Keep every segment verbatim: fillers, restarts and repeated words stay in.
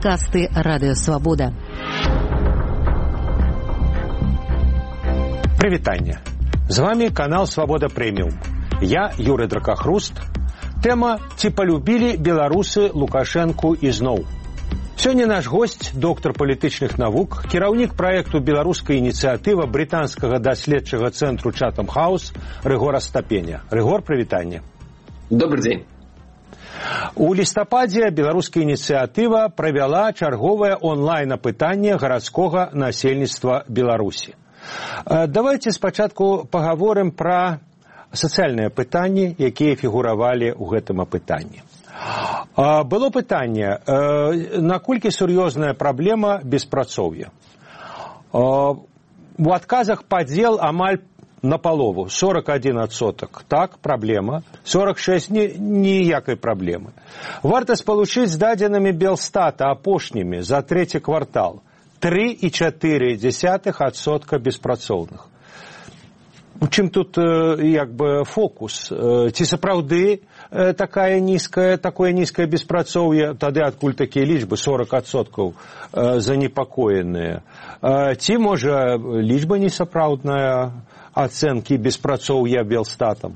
Падкасты Радыё Свабода. Прывітанне. З вами канал Свабода Прэміум. Я Юрый Дракахруст. Тэма «Ці палюбілі беларусы Лукашэнку ізноў». Сёння наш госць, доктар палітычных навук, кіраўнік праекту «Беларуская ініцыятыва» брытанскага даследчага цэнтру Чатам Хаус Рыгор Астапеня. Рыгор, прывітанне. Добрый дзень. У лістападзе «Беларуская ініцыятыва» правяла чарговае онлайн-апытанне гарадскога насельніцтва Беларусі. Давайте спачатку пагаворым пра сацыяльныя пытанні, якія фігуравалі ў гэтым апытанні. Было пытанне, наколькі сур'ёзная праблема беспрацоўя. У адказах падзел амаль напалову, сорок один адсотак. Так, праблема. сорок шесть ніякай праблемы. Варта спалучыць з дадзенымі Белстата апошнімі за трэці квартал. три і чатыры дзесятых адсотка беспрацоўных. У чым тут як бы фокус? Ці сапраўды такая нізкая, такое нізкае беспрацоўе, тады адкуль такія лічбы сорок адсоткаў занепакоеныя? Ці можа лічба несапраўдная ацэнкі беспрацоўя Белстатам?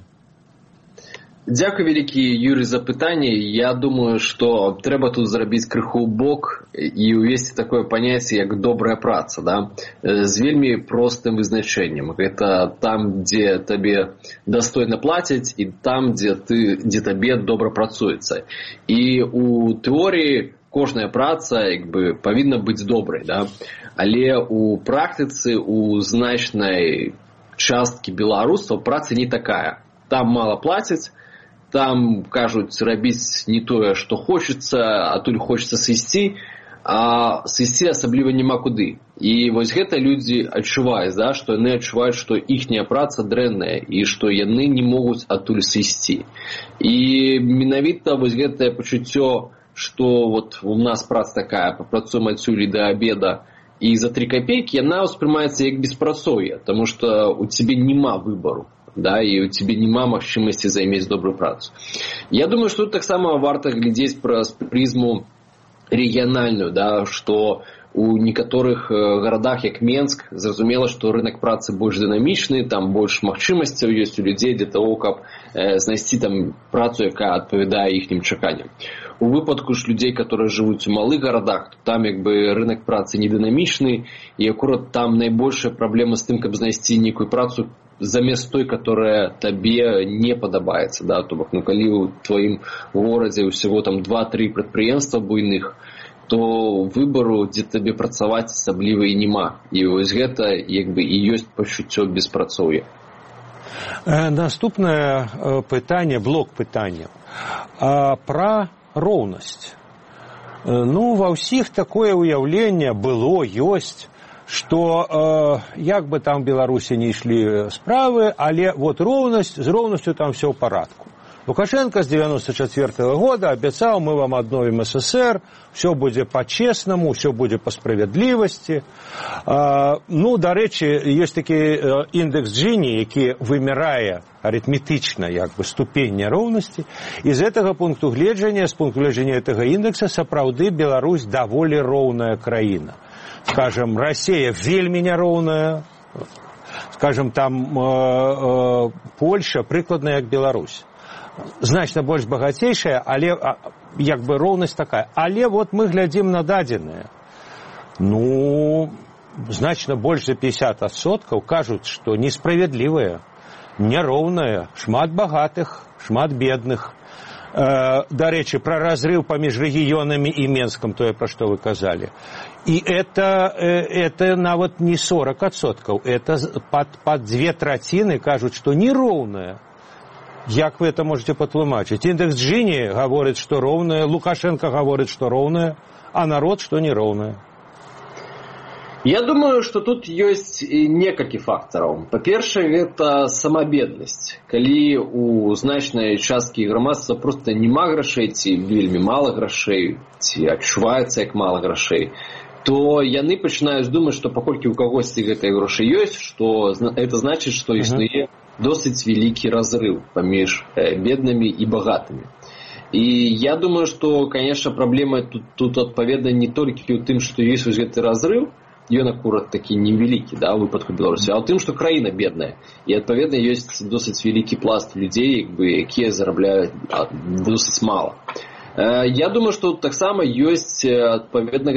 Дзякуй вялікі, Юрый, за пытанне. Я думаю, што трэба тут зрабіць крыху ў бок і ўвесці такое паняцце, як добрая праца, да? З вельмі простым вызначэннем. Гэта там, дзе табе дастойна плацяць, і там, дзе, ты, дзе табе добра працуецца. І ў тэорыі кожная праца як бы павінна быць добрай, да? Але ў практыцы, у значнай часткі беларусаў праца не такая. Там мала плацяць, там кажуць рабіць не тое, што хочацца, а тут хочацца сысці, а сысці асабліва няма куды. І вось гэта людзі адчуваюць, да, што яны адчуваюць, што іхняя праца дрэнная і што яны не могуць адтуль сысці. І менавіта вось гэтае пачуццё, што вот у нас праца такая, папрацуем адсюль і да абеда, і за тры капейкі, яна ўспрымаецца як беспрацоўе, таму што у цябе няма выбару. Да, і у тебе няма магчымасці займець добрую працу. Я думаю, што тут таксама варта глядзець праз прызму рэгіянальную, да, што у некаторых гарадах, як Менск, зразумела, што рынок працы больш дынамічны, там больш магчымасцяў ёсць у людзей для того, каб э, знайсці там працу, якая адпавядае іхнім чаканням. У выпадку ж людзей, которые жывуць у малых гарадах, то там як бы рынок працы не дынамічны, і акурат там найбольшая праблема з тым, каб знайсці нейкую працу замест той, которая табе не падабаецца, да, то бок, ну, калі ў тваім горадзе ўсяго там два-тры прадпрыемства буйных, то выбару, дзе табе працаваць асабліва і няма. І вось гэта, як бы, і ёсць пачуццё беспрацоўя. Наступнае пытанне, блок пытання. Пра роўнасць. Ну, ва ўсіх такое ўяўленне было, ёсць, што э, як бы там в Беларусі не ішлі справы, але вот роўнасць, з роўнасцю там все ў парадку. Лукашенко з девяносто четвёртого года абяцаў, мы вам адновім эс эс эр, все будзе по-чеснаму, все будзе по справядлівасці. Э, ну, дарэчы, ёсць такі індекс Джіні, які вымярае арытметычна як бы ступень няроўнасці, і з гэтага пункту гледжання, з пункту гледжання гэтага індекса, сапраўды Беларусь даволі роўная краіна. Скажем, Россия вельмі няроўная, скажем, там э, э, Польша прыкладна як Беларусь. Значна больш багацейшая, але як бы роўнасць такая. Але вот мы глядзім на дадзеныя. Ну, значна больш за пятьдесят адсоткаў кажуць, што несправядлівая, няроўная, шмат багатых, шмат бедных. Дарэчы, пра разрыв паміж рэгіёнамі і Менскам, тое, пра што вы казалі. І это, это нават не сорок адсоткаў, это пад, пад две траціны кажуць, што нероўная. Як вы это можете патлумачыць? Індекс Джіні гаворыць, што роўная, Лукашенко гаворыць, што роўная, а народ, што нероўная. Я думаю, што тут ёсць некалькі фактараў. Па-першае, гэта сама беднасць. Калі у значнай часткі грамадства проста няма грашэй, ці вельмі мала грашэй, ці адчуваецца як мала грашэй, то яны пачынаюць думаць, што паколькі ў кагосьці гэтыя грошы ёсць, што это значыць, што існуе досыць вялікі разрыв паміж беднымі і багатымі. І я думаю, што, конечно, праблема тут, тут адпаведна не толькі ў тым, што ёсць вось гэты разрыв, ён акурат такі невялікі, да, у выпадку Беларусі, а ў тым, што краіна бедная. І адпаведна ёсць досыць вялікі пласт людзей, як бы, якія зарабляюць досыць мала. Я думаю, што таксама ёсць адпаведна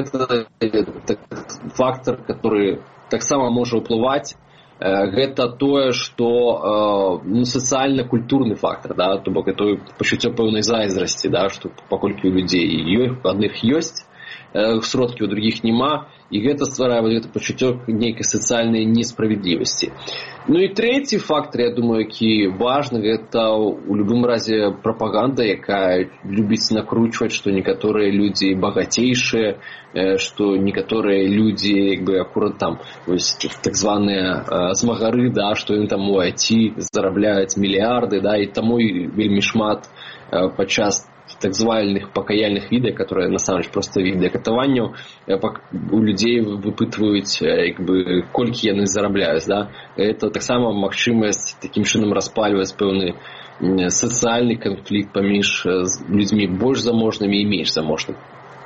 фактор, который таксама можа ўплываць. Гэта тое, што ну, сацыяльна-культурны фактор, да, то бок это пачуццё пэўнай зайздрасці, да, што паколькі у людзей ёсць, адных ёсць сродкі, у другіх няма, і гэта стварае вот гэта пачуццё нейкай сацыяльнай несправядлівасці. Ну і трэці фактор, я думаю, які важны, гэта у любым разе прапаганда, якая любіць накручваць, што некаторыя людзі багацейшыя, што некаторыя людзі, як бы, акурат там, вось, так званыя змагары, да, што яны там у ай ти зарабляюць мільярды, да, і таму вельмі шмат падчас так званых пакаяльных відэа, которые насамрэч проста відэа катаванняў, у людзей выпытваюць, як бы, колькі яны зарабляюць, да. Это таксама магчымасць такім чынам распальваць пэўны сацыяльны канфлікт паміж людзьмі больш заможнымі і менш заможнымі.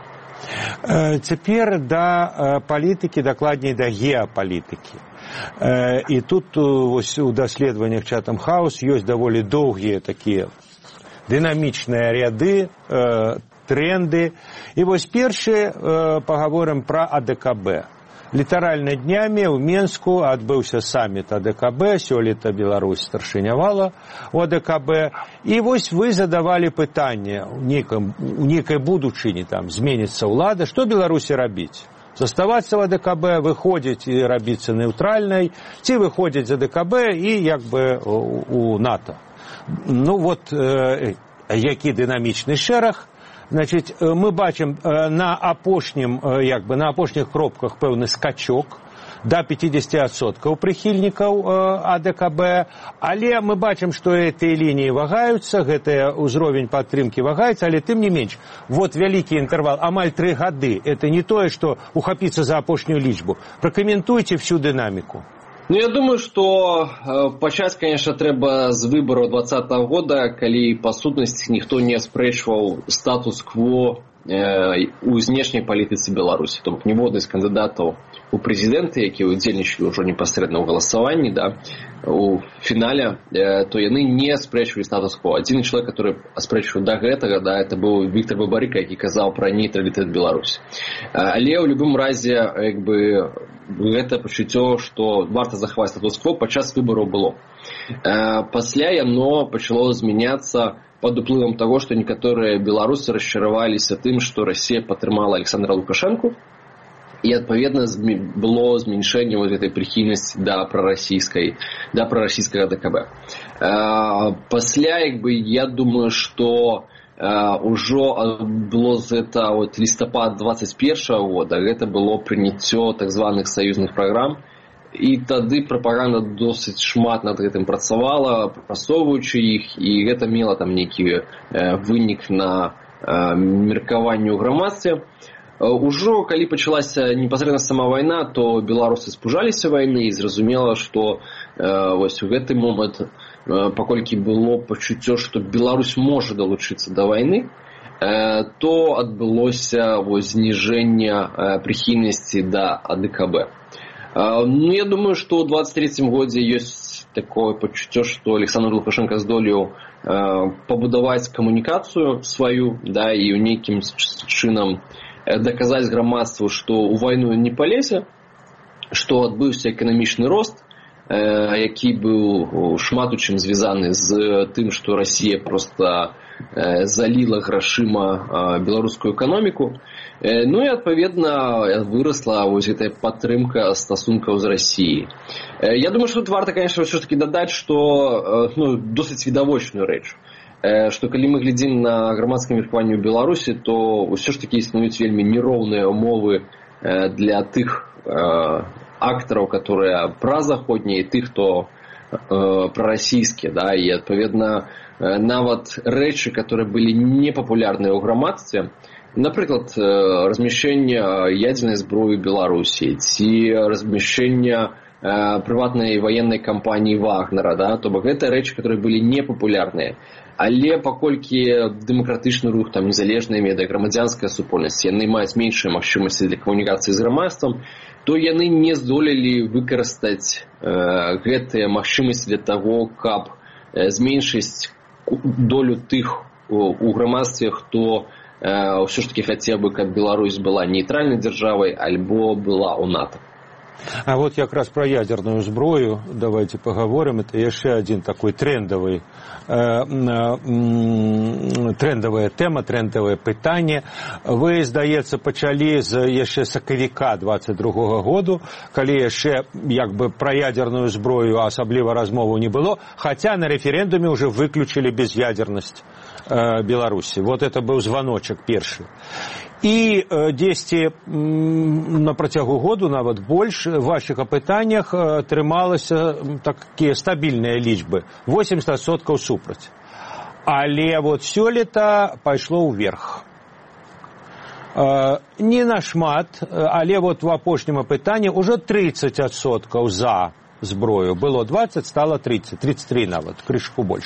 Цяпер да палітыкі, дакладней да геапалітыкі. І тут вось у даследаваннях Chatham House ёсць даволі доўгія такія дынамічныя ряды, э, тренды. І вось першы э, паговорым пра а дэ ка бэ. Літаральна днямі ў Менску адбыўся саміт а дэ ка бэ, сёлета Беларусь старшынявала у а дэ ка бэ. І вось вы задавалі пытанне у нейкай, у нейкай будучыні, там зменіцца ўлада, што Беларусі рабіць? Заставацца в а дэ ка бэ, выходзіць і рабіцца нейтральнай, ці выходзіць з а дэ ка бэ і як бы у, у НАТО. Ну вот, э, які дынамічны шэраг. Значит, мы бачым э, на апошнім, э, як бы, на апошніх кропках пэўны скачок да пятьдесят адсоткаў прыхільнікаў э, а дэ ка бэ, але мы бачым, што гэтыя лініі вагаюцца, гэты ўзровень падтрымкі вагаецца, але тым не менш, вот вялікі інтэрвал, амаль тры гады, это не тое, што ухапіцца за апошнюю лічбу. Пракаментуйце всю дынаміку. Ну, я думаю, што э, пачаць, конечно, трэба з выбараў двадцатага года, калі, па сутнасці, ніхто не аспрэчваў статус-кво э, у знешняй палітыцы Беларусі. То бок ніводны з кандыдатаў у прэзідэнты, якія ўдзельнічалі ўжо непасрэдна ў галасаванні, да, у фінале, э, то яны не аспрэчвалі статус-кво. Адзіны чалавек, который аспрэчваў да гэтага, да, это быў Віктор Бабарыка, які казаў пра нейтралітэт Беларусі. Але ў любым разе, як бы, гэта пачуццё, што варта захаваць статус-кво падчас выбараў было. Пасля яно пачало змяняцца пад уплывам таго, што некаторыя беларусы расчараваліся тым, што Расія падтрымала Александра Лукашэнку, і адпаведна было змяншэнне вот гэтай прыхільнасці да прарасійскай, да прарасійскага а дэ ка бэ. Пасля, як бы, я думаю, што Uh, ужо было з гэта вот, лістапад двадцать першага года, гэта было прыняццё так званых саюзных праграм, і тады прапаганда досыць шмат над гэтым працавала, прасоўваючы іх, і гэта мела там нейкі uh, вынік на uh, меркаванне ў грамадстве. Uh, ужо калі пачалася непасрэдна сама вайна, то беларусы спужаліся вайны і зразумела, што uh, вось у гэты момант, паколькі было пачуццё, што Беларусь можа далучыцца да вайны, то адбылося вось зніжэнне прыхільнасці да а дэ ка бэ. Ну, я думаю, што ў двадцать трэцім годзе ёсць такое пачуццё, што Александр Лукашенко здолеў пабудаваць камунікацыю сваю, да, і ў нейкім чынам даказаць грамадству, што ў вайну не палезе, што адбыўся эканамічны рост, які быў шмат у чым звязаны з тым, што Расія проста заліла грашыма беларускую эканоміку. Ну і, адпаведна, вырасла вось гэтая падтрымка стасункаў з Расіяй. Я думаю, што тут варта, конечно, ўсё ж таки дадаць, што ну, досыць відавочную рэч, што калі мы глядзім на грамадскае меркаванне ў Беларусі, то ўсё ж таки існуюць вельмі нероўныя умовы для тых актараў, которые празаходнія, і тых, хто э, прарасійскія, да, і адпаведна э, нават рэчы, которые былі непапулярныя ў грамадстве, напрыклад, э, размяшчэнне ядзернай зброі ў Беларусі, ці размяшчэнне э, прыватнай ваеннай кампаніі Вагнера, да? То бок гэта рэчы, которые былі непапулярныя. Але паколькі дэмакратычны рух, там, незалежныя медыя, грамадзянская супольнасць, яны маюць меншыя магчымасці для камунікацыі з грамадствам, то яны не здолелі выкарыстаць э, гэтыя магчымасці для таго, каб э, зменшыць долю тых у, у грамадстве, хто э, ўсё ж таки хацеў бы, каб Беларусь была нейтральнай дзяржавай альбо была ў НАТО. А вот как раз про ядерную зброю давайте поговорим. Это еще один такой трендовый, э, э, трендовая тема, трендовое питание. Вы, здаецца, пачалі з яшчэ сакавіка двадцать другого году, калі яшчэ як бы про ядерную зброю асабліва размову не было, хотя на референдуме уже выключили безъядерность э, Беларуси. Вот это был звоночек першы. І дзесьці на працягу году, нават больш, в вашых апытаннях атрымалася такія стабільныя лічбы, восемьдесят адсоткаў супраць. Але вот сёлета пайшло ўверх. Не нашмат, але вот в апошнім апытанні ўжо тридцать адсоткаў за зброю. Было двадцать, стало тридцать, тридцать три нават, крышку больш.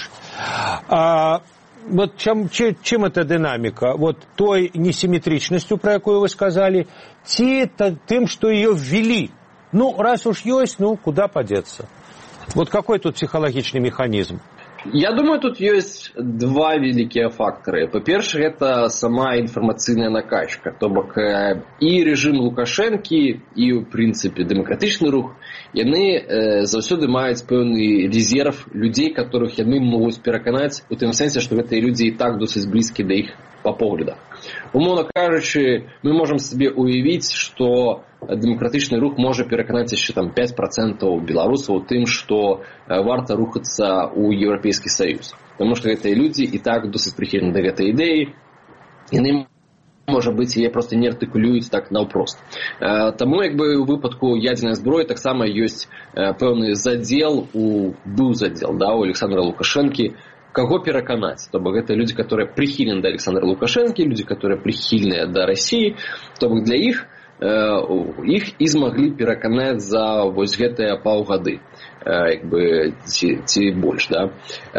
Вот чем, чем, чем эта динамика? Вот той несимметричностью, про которую вы сказали, те, тем, что ее ввели. Ну, раз уж есть, ну, куда подеться? Вот какой тут психологичный механизм? Я думаю, тут есть два великие фактора. По-перше, это сама информационная накачка. То бок и режим Лукашенки, и, в принципе, демократичный рух, яны э, заўсёды маюць пэўны резерв людей, которых яны могуць пераканаць у тым сэнсе, што гэтыя людзі і так досыць блізкі да іх па поглядах. Умоўна кажучы, мы можам сабе уявіць, што демократычны рух можа пераканаць яшчэ там пять процентов беларусаў у тым, што варта рухацца ў Еўрапейскі Саюз. Таму што гэтыя людзі і так досыць прыхільны да гэтай ідэі, яны можа быць, яе проста не артыкулююць так наўпрост. Таму, як бы, у выпадку ядзернай зброі таксама ёсць пэўны задзел, у, быў задзел, да, у Александра Лукашэнкі, каго пераканаць. То бок гэта людзі, которые прыхільны да Александра Лукашэнкі, людзі, которые прыхільныя да Расіі, то бок для іх іх і змаглі пераканаць за вось гэтыя паўгады, як бы, ці, ці больш, да.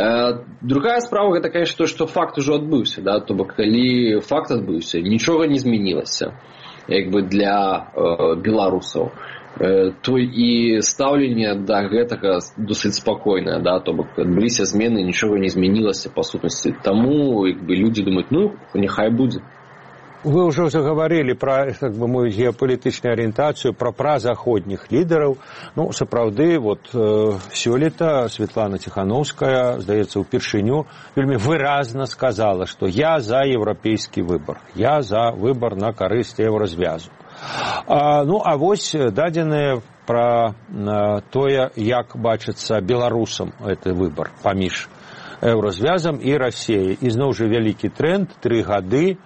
Другая справа, гэта, конечно, то, што факт ужо адбыўся, да, то бок калі факт адбыўся, нічога не змянілася, як бы, для э, беларусаў, э, то і стаўленне да гэтага досыць спакойнае, да, то бок адбыліся змены, нічога не змянілася па сутнасці. Таму, як бы, людзі думаюць, ну, няхай будзе. Вы уже заговорили про, как бы, мою геополитичную ориентацию, про празаходних лидеров. Ну, сапраўды, вот э, сёлета Светлана Тихановская, здаецца, упершыню вельмі выразна сказала, что я за европейский выбор, я за выбор на карысць еўразвязу. А, ну, а вось дадзеныя про э, тое, як бачыцца беларусам гэты выбор паміж еўразвязам і Расіяй. І зноў жа вялікі тренд, тры гады.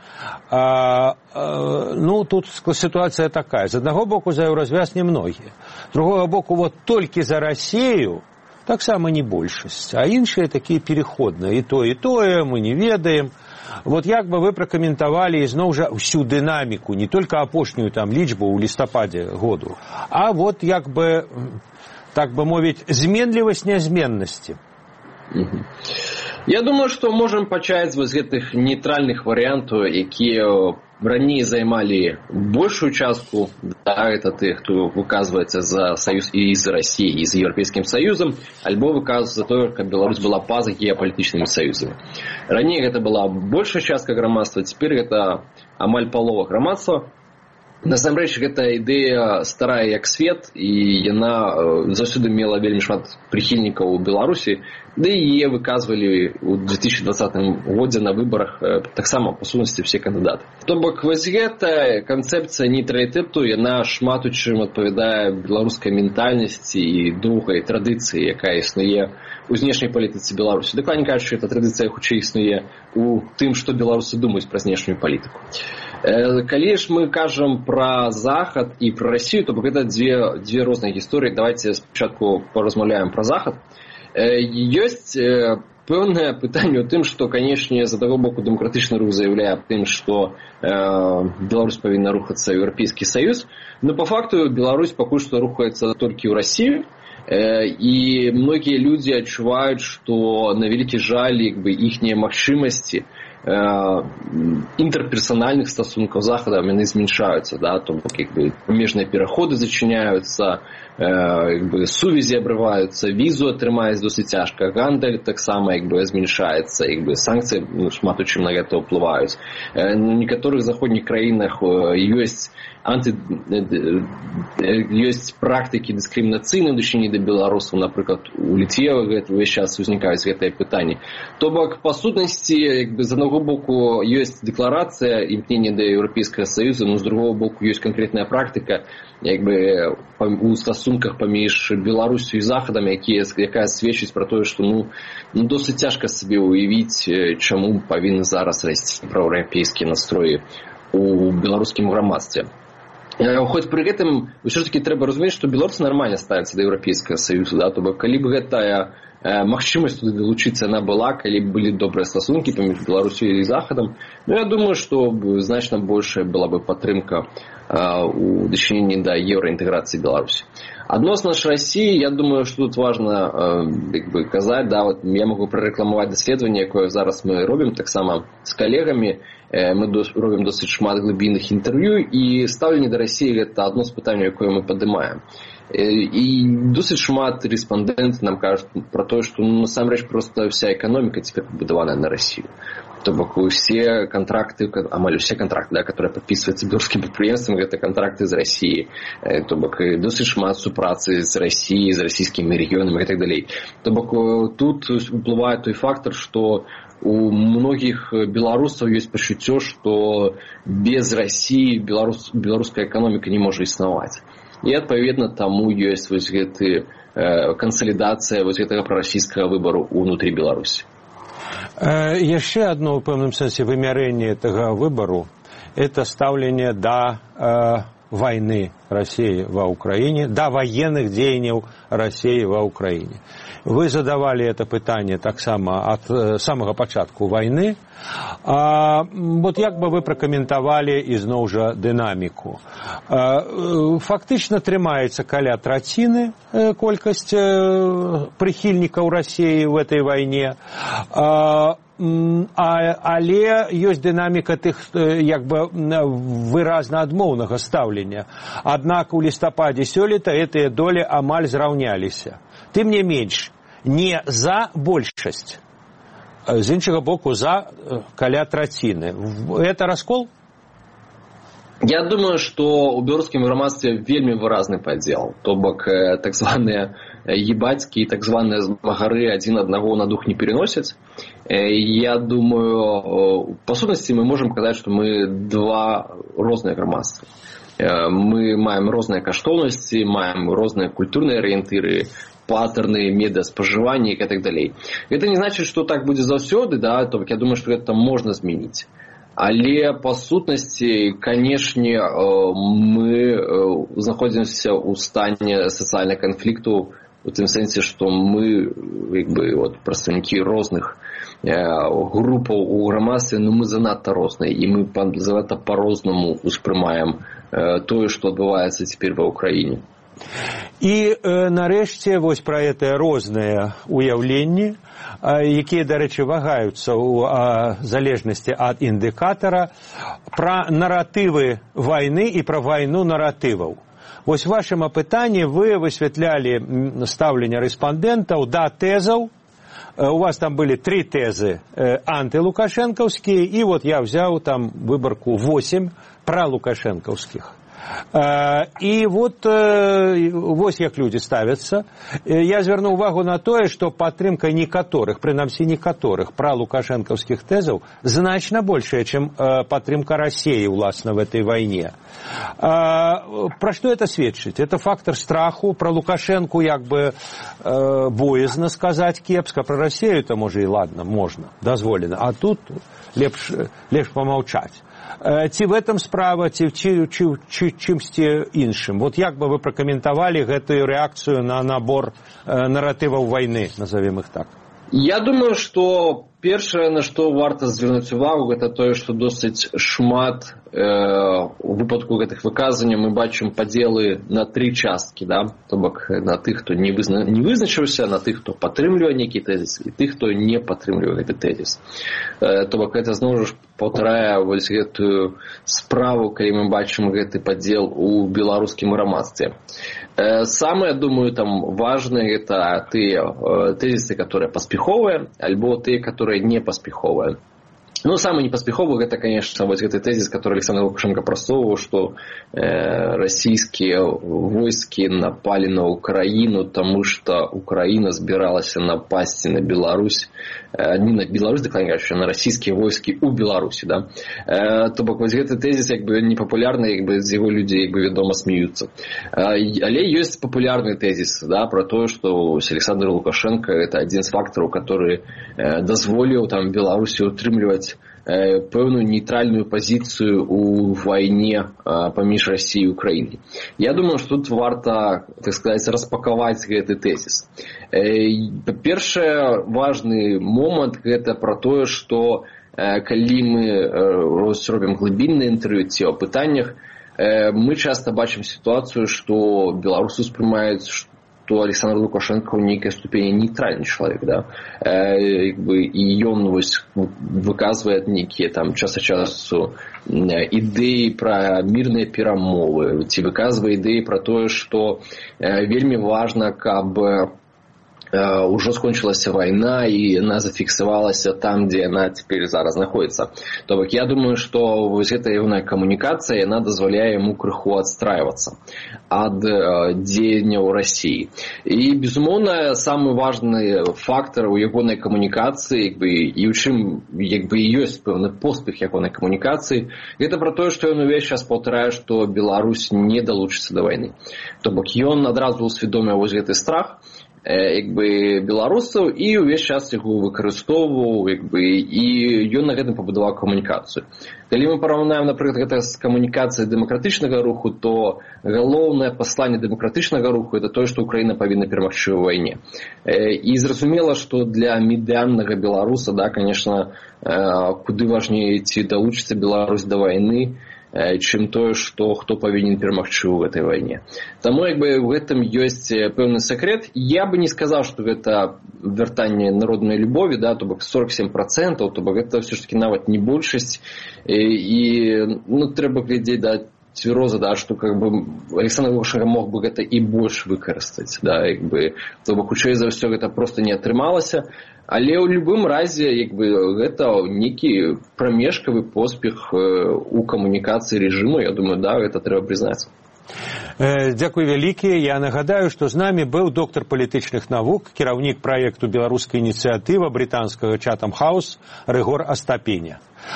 А, а, ну, тут ситуация такая. З аднаго боку за еўразвяз немногія. З другого боку, вот толькі за Расію таксама не большасць. А іншыя такія переходныя. І то, і тое мы не ведаем. Вот як бы вы пракаментавалі зноў жа всю дынаміку, не только апошнюю там лічбу ў лістападзе году, а вот як бы, так бы мовіць, зменлівасць нязменнасці. Я думаю, што можам пачаць з гэтых нейтральных варыянтаў, якія раней займалі большую частку, да, это тых, хто выказваецца за саюз і з Расіяй, і з Еўрапейскім Саюзам, альбо выказваецца за тое, каб Беларусь была па-за геапалітычнымі саюзамі. Раней гэта была большая частка грамадства, цяпер гэта амаль палова грамадства. Насамрэч, гэта ідэя старая як свет, і яна заўсёды мела вельмі шмат прыхільнікаў у Беларусі, да і яе выказвалі ў две тысячи двадцатым годзе на выбарах таксама па сутнасці все кандыдаты. То бок вось гэта канцэпцыя нейтралітэту, яна шмат у чым адпавядае беларускай ментальнасці і доўгай традыцыі, якая існуе у знешняй палітыцы Беларусі. Дакладней кажучы, эта традыцыя хутчэй існуе у тым, што беларусы думаюць пра знешнюю палітыку. Калі ж мы кажам пра Захад і пра Расію, то гэта дзве, дзве розныя гісторыі. Давайте спачатку паразмаўляем пра Захад. Ёсць пэўнае пытанне ў тым, што, канешне, з аднаго боку дэмакратычны рух заяўляе аб тым, што э, Беларусь павінна рухацца ў Еўрапейскі Саюз, но па факту Беларусь пакуль што рухаецца толькі ў Расію, э, і многія людзі адчуваюць, што на вялікі жаль як бы, іхнія магчымасці інтэрперсанальных стасункаў з Захадам яны зменшаюцца, да, то бок як бы памежныя пераходы зачыняюцца, як бы сувязі абрываюцца, візу атрымаць досыць цяжка, гандаль таксама як бы зменшаецца, як бы санкцыі ну, шмат у чым на гэта ўплываюць. На некаторых заходніх краінах ёсць анты ёсць практыкі дыскрымінацыйныя ў дачыненні да беларусаў, напрыклад, у Літве гэта ўвесь час узнікаюць гэтыя пытанні. То бок па сутнасці як бы з аднаго боку ёсць дэкларацыя імкнення да Еўрапейскага Саюза, но з другого боку ёсць канкрэтная практыка як бы у стасунках паміж Беларусю і Захадам, якія, якая сведчыць пра тое, што ну, ну досыць цяжка сабе ўявіць, чаму павінны зараз расці праўеўрапейскія настроі у беларускім грамадстве. Хоць пры гэтым ўсё ж такі трэба разумець, што беларусы нармальна ставяцца да Еўрапейскага Саюза, да? То бок калі б гэтая магчымасць туды далучыцца яна была, калі б былі добрыя стасункі паміж Беларусю і Захадам, ну я думаю, што значна большая была бы падтрымка у дачыненні да еўраінтэграцыі Беларусі. Адносна ж Расіі, я думаю, што тут важна як бы, казаць, да, вот я магу прарэкламаваць даследаванне, якое зараз мы робім таксама з калегамі, мы робім досыць шмат глыбінных інтэрв'ю, і стаўленне да Расіі гэта адно з пытанняў, якое мы падымаем. І досыць шмат рэспандэнтаў нам кажуць пра тое, што ну, насамрэч проста вся эканоміка цяпер пабудаваная на Расію. То бок усе кантракты, амаль усе кантракты, да, которые падпісваюцца беларускім прадпрыемствам, гэта кантракты з Расіі. То бок досыць шмат супрацы з Расіі, з расійскімі рэгіёнамі і так далей. То бок тут уплывае той фактор, што у многіх беларусаў ёсць пачуццё, што без Расіі беларус, беларуская эканоміка не можа існаваць. І адпаведна таму ёсць вось гэты э, кансалідацыя вось гэтага прарасійскага выбару ўнутры Беларусі. Яшчэ одно ў пэўным сэнсе вымярэнне гэтага выбару это стаўленне да э, вайны Расіі ва Ўкраіне, да военных дзеянняў Расіі ва Ўкраіне. Вы задавали это пытанне таксама ад э, самага пачатку вайны. А, вот як бы вы пракаментавалі ізноў жа дынаміку. А, фактычна трымаецца каля траціны э, колькасць э, прыхільнікаў Расіі ў этой вайне. А, А, але ёсць дынаміка тых як бы выразна адмоўнага стаўлення. Аднак у лістападзе сёлета гэтыя долі амаль зраўняліся. Тым не менш, не за большасць, з іншага боку за каля траціны. Это раскол? Я думаю, што ў беларускім грамадстве вельмі выразны падзел. То бок так званыя ебацькі і так званыя змагары адзін аднаго на дух не переносяць. Я думаю, па сутнасці мы можам казаць, што мы два розныя грамадствы. Мы маем розныя каштоўнасці, маем розныя культурныя арыентыры, паттерны, медыаспажывання і так далей. Гэта не значыць, што так будзе заўсёды, да? То бок я думаю, што гэта можна змяніць. Але па сутнасці, канешне, мы знаходзімся ў стане сацыяльнага канфлікту у тым сэнсе, што мы як бы, от, прадстаўнікі розных групаў у грамадстве, но мы занадта розныя, і мы занадта па-рознаму успрымаем тое, што адбываецца цяпер ва Ўкраіне. І э, нарэшце вось пра гэтыя розныя уяўленні, э, якія, дарэчы, вагаюцца ў э, залежнасці ад індыкатара, пра наратывы вайны і пра вайну наратываў. Вось у вашым апытанні вы высвятлялі стаўленне рэспандэнтаў да тэзаў. У вас там были три тэзы э, антылукашэнкаўскія, і вот я взял там выборку восемь пралукашэнкаўскіх. І вот вось як людзі ставяцца. Я звярну ўвагу на тое, што падтрымка некаторых, прынамсі некаторых пралукашэнкаўскіх тэзаў значна большая, чым падтрымка Расіі ўласна в этой вайне. Пра што это сведчыць? Это фактор страху. Пра Лукашэнку як бы боязна сказаць кепска, пра Расію то можа і ладно, можна, дазволена. А тут лепш, лепш памаўчаць. Ці в этом справа, ці ці, ці, ці чымсьці іншым. Вот як бы вы пракаментавалі гэтую рэакцыю на набор э, наратываў вайны, назовем іх так? Я думаю, што першае, на што варта звярнуць увагу, гэта тое, што досыць шмат э, у выпадку гэтых выказанняў мы бачым падзелы на тры часткі, да? То бок на тых, хто не, вызна... не вызначыўся, на тых, хто падтрымлівае нейкі тэзіс, і тых, хто не падтрымлівае гэты тэзіс. Э, то бок гэта зноў жа паўтарае вось гэтую справу, калі мы бачым гэты падзел у беларускім грамадстве. Э, самае, думаю, там важнае гэта тыя э, тэзісы, которые паспяховыя, альбо тыя, которые не паспяховыя. Ну, самый непаспяховы гэта, конечно, вось гэты тэзіс, который Александр Лукашенко прасоўваў, што э, расійскія войскі напалі на Украіну, таму што Украіна збіралася напасці на Беларусь, э, не на Беларусь, дакладней кажучы, на расійскія войскі ў Беларусі, да. Э, то бок вось гэты тэзіс як бы непапулярны, як бы з яго людзі як бы вядома смеюцца. Э, але ёсць папулярны тэзіс, да, про тое, што Александр Лукашенко это адзін з фактараў, который э, дазволіў там Беларусі утрымліваць пэўную нейтральную пазіцыю ў вайне паміж Расіяй і Украінай. Я думаю, што тут варта, так сказаць, распакаваць гэты тэзіс. Па-першае, важны момант гэта пра тое, што калі мы робім глыбіннае інтэрв'ю ці о пытаннях, мы часта бачым сітуацыю, што беларусы ўспрымаюць, што Александр Лукашенко ў нейкай ступені нейтральны чалавек, да? Э, бы, і ён вось выказвае нейкія там час ад часу ідэі пра мірныя перамовы, ці выказвае ідэі пра тое, што э, вельмі важна, каб ўжо скончылася вайна і яна зафіксавалася там, дзе яна цяпер зараз знаходіцца. То бок я думаю, што вось гэта ягоная камунікацыя, яна дазваляе яму крыху адстрайвацца ад э, дзеянняў Расіі. І, безумоўна, самы важны фактар у ягонай камунікацыі, як бы, і ў чым як бы, ёсць пэўны поспех ягонай камунікацыі, гэта пра тое, што ён увесь час паўтарае, што Беларусь не далучыцца да вайны. То бок ён адразу усвядоміў вось гэты страх, як бы беларусаў і ўвесь час яго выкарыстоўваў, як бы, і ён на гэтым пабудаваў камунікацыю. Калі мы параўнаем, напрыклад, гэта з камунікацыяй дэмакратычнага руху, то галоўнае пасланне дэмакратычнага руху это тое, што Украіна павінна перамагчы ў вайне. І зразумела, што для медыяннага беларуса, да, конечно, куды важней ці далучыцца Беларусь да вайны, чым тое, што хто павінен перамагчы ў гэтай вайне. Таму як бы ў гэтым ёсць пэўны сакрэт. Я бы не сказаў, што гэта вяртанне народнай любові, да, то бок сорок сем процентаў, то бок гэта ўсё ж такі нават не большасць. І, і ну, трэба глядзець, да, цвяроза, да, што как бы Александр Лукашенко мог бы гэта і больш выкарыстаць, да, як бы, то бок хутчэй за ўсё гэта проста не атрымалася. Але ў любым разе, як бы, гэта нейкі прамежкавы поспех у камунікацыі рэжыму, я думаю, да, гэта трэба прызнаць. Дзякуй вялікі. Я нагадаю, што з намі быў доктар палітычных навук, кіраўнік праекту «Беларуская ініцыятыва» брытанскага Chatham House Рыгор Астапеня.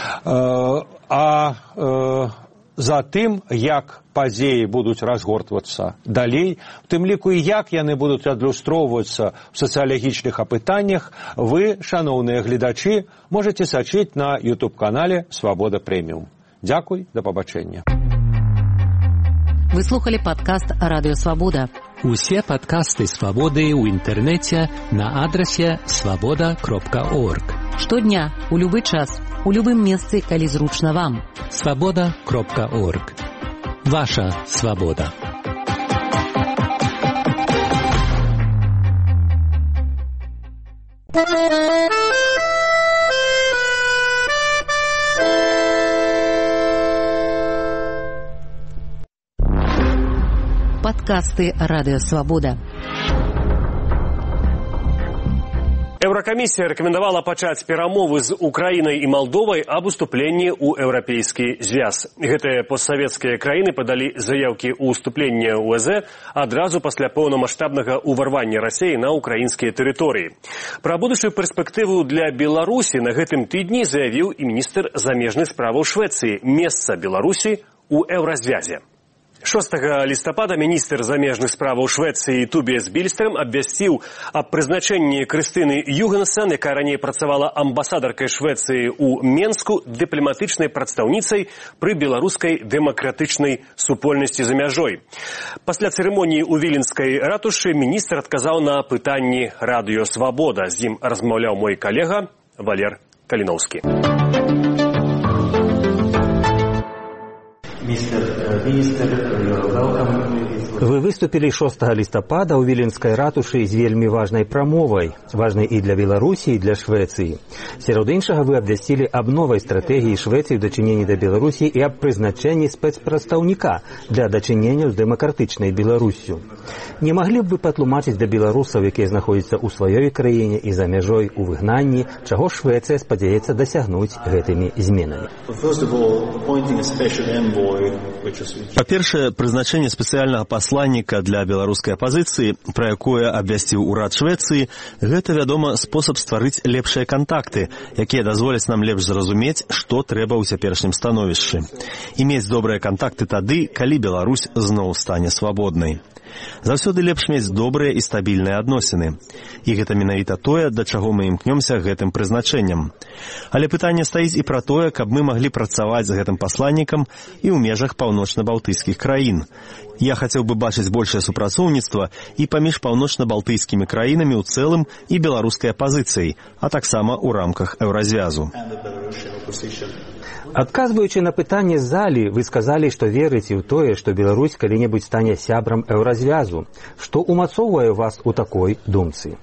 А за тым, як падзеі будуць разгортвацца далей, у тым ліку і як яны будуць адлюстроўвацца ў сацыялагічных апытаннях, вы, шаноўныя гледачы, можаце сачыць на ютуб-канале «Свабода Прэміум». Дзякуй, да пабачэння. Вы слухали падкаст «Радыё Свабода». Усе падкасты «Свабоды» ў інтэрнэце на адрасе свабода кропка орг. Штодня, у любы час, у любым месцы, калі зручна вам. свабода кропка орг. Ваша свабода. Падкасты «Радыё Свабода». Еўракамісія рэкамендавала пачаць перамовы з Украінай і Малдовай аб уступленні ў еўрапейскі звяз. Гэтыя постсавецкія краіны падалі заяўкі ў уступленне ў ЕЗ адразу пасля поўнамаштабнага ўварвання Расіі на украінскія тэрыторыі. Пра будучую перспектыву для Беларусі на гэтым тыдні заявіў і міністр замежных справаў Швецыі. Месца Беларусі ў еўразвязе. шостага лістапада міністр замежных справаў Швецыі Тубіас Більстрем абвясціў аб прызначэнні Крыстыны Югансон, якая раней працавала амбасадаркай Швецыі ў Менску, дыпламатычнай прадстаўніцай пры беларускай дэмакратычнай супольнасці за мяжой. Пасля цырымоніі ў Віленскай ратушы міністр адказаў на пытанні радыё «Свабода». З ім размаўляў мой калега Валер Каліноўскі. Вы выступили шостага лістапада ў Віленскай ратушы з вельмі важнай прамовай, важнай і для Беларусі, і для Швецыі. Сярод іншага вы абвясцілі аб новай стратэгіі Швецыі ў дачыненні да Беларусі і аб прызначэнні спецпрадстаўніка для дачынення з дэмакратычнай Беларусю. Не маглі б вы патлумачыць да беларусаў, якія знаходзяцца ў сваёй краіне і за мяжой у выгнанні, чаго Швецыя спадзяецца дасягнуць гэтымі зменамі? Па-першае, прызначэнне спецыяльнага пасланніка для беларускай апазіцыі, пра якое абвясціў урад Швецыі, гэта, вядома, спосаб стварыць лепшыя кантакты, якія дазволяць нам лепш зразумець, што трэба ў цяперашнім становішчы. І мець добрыя кантакты тады, калі Беларусь зноў стане свабоднай. Заўсёды лепш мець добрыя і стабільныя адносіны. І гэта менавіта тое, да чаго мы імкнёмся гэтым прызначэннем. Але пытанне стаіць і пра тое, каб мы маглі працаваць з гэтым пасланнікам і ў межах паўночна-балтыйскіх краін. Я хацеў бы бачыць большае супрацоўніцтва і паміж паўночна-балтыйскімі краінамі ў цэлым і беларускай апазіцыяй, а таксама ў рамках еўразвязу. Адказваючы на пытанне з залі, вы сказалі, што верыце ў тое, што Беларусь калі-небудзь стане сябрам еўразвязу. Што ўмацоўвае вас у такой думцы?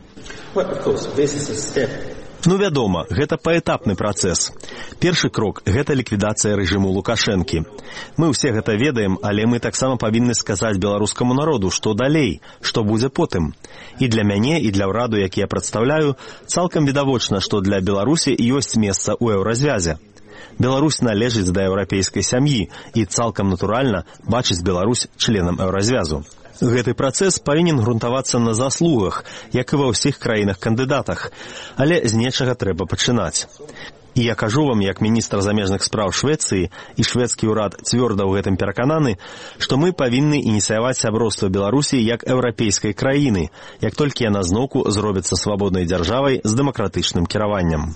Ну, вядома, гэта паэтапны працэс. Першы крок – гэта ліквідацыя рэжыму Лукашэнкі. Мы ўсе гэта ведаем, але мы таксама павінны сказаць беларускаму народу, што далей, што будзе потым. І для мяне, і для ўраду, які я прадстаўляю, цалкам відавочна, што для Беларусі ёсць месца ў еўразвязе. Беларусь належыць да еўрапейскай сям'і і цалкам натуральна бачыць Беларусь членам еўразвязу. Гэты працэс павінен грунтавацца на заслугах, як і ва ўсіх краінах-кандыдатах, але з нечага трэба пачынаць. І я кажу вам, як міністр замежных спраў Швецыі, і шведскі ўрад цвёрда ў гэтым перакананы, што мы павінны ініцыяваць сяброўства Беларусі як еўрапейскай краіны, як толькі яна зноўку зробіцца свабоднай дзяржавай з дэмакратычным кіраваннем.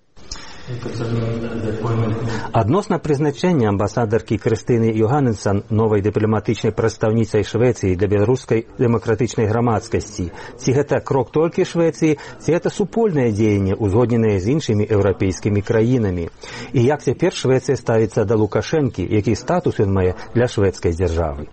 Адносна прызначэння амбасадаркі Крыстыны Югансон новай дыпламатычнай прадстаўніцай Швецыі для беларускай дэмакратычнай грамадскасці, ці гэта крок толькі Швецыі, ці гэта супольнае дзеянне, узгодненае з іншымі еўрапейскімі краінамі? І як цяпер Швецыя ставіцца да Лукашэнкі, які статус ён мае для шведскай дзяржавы?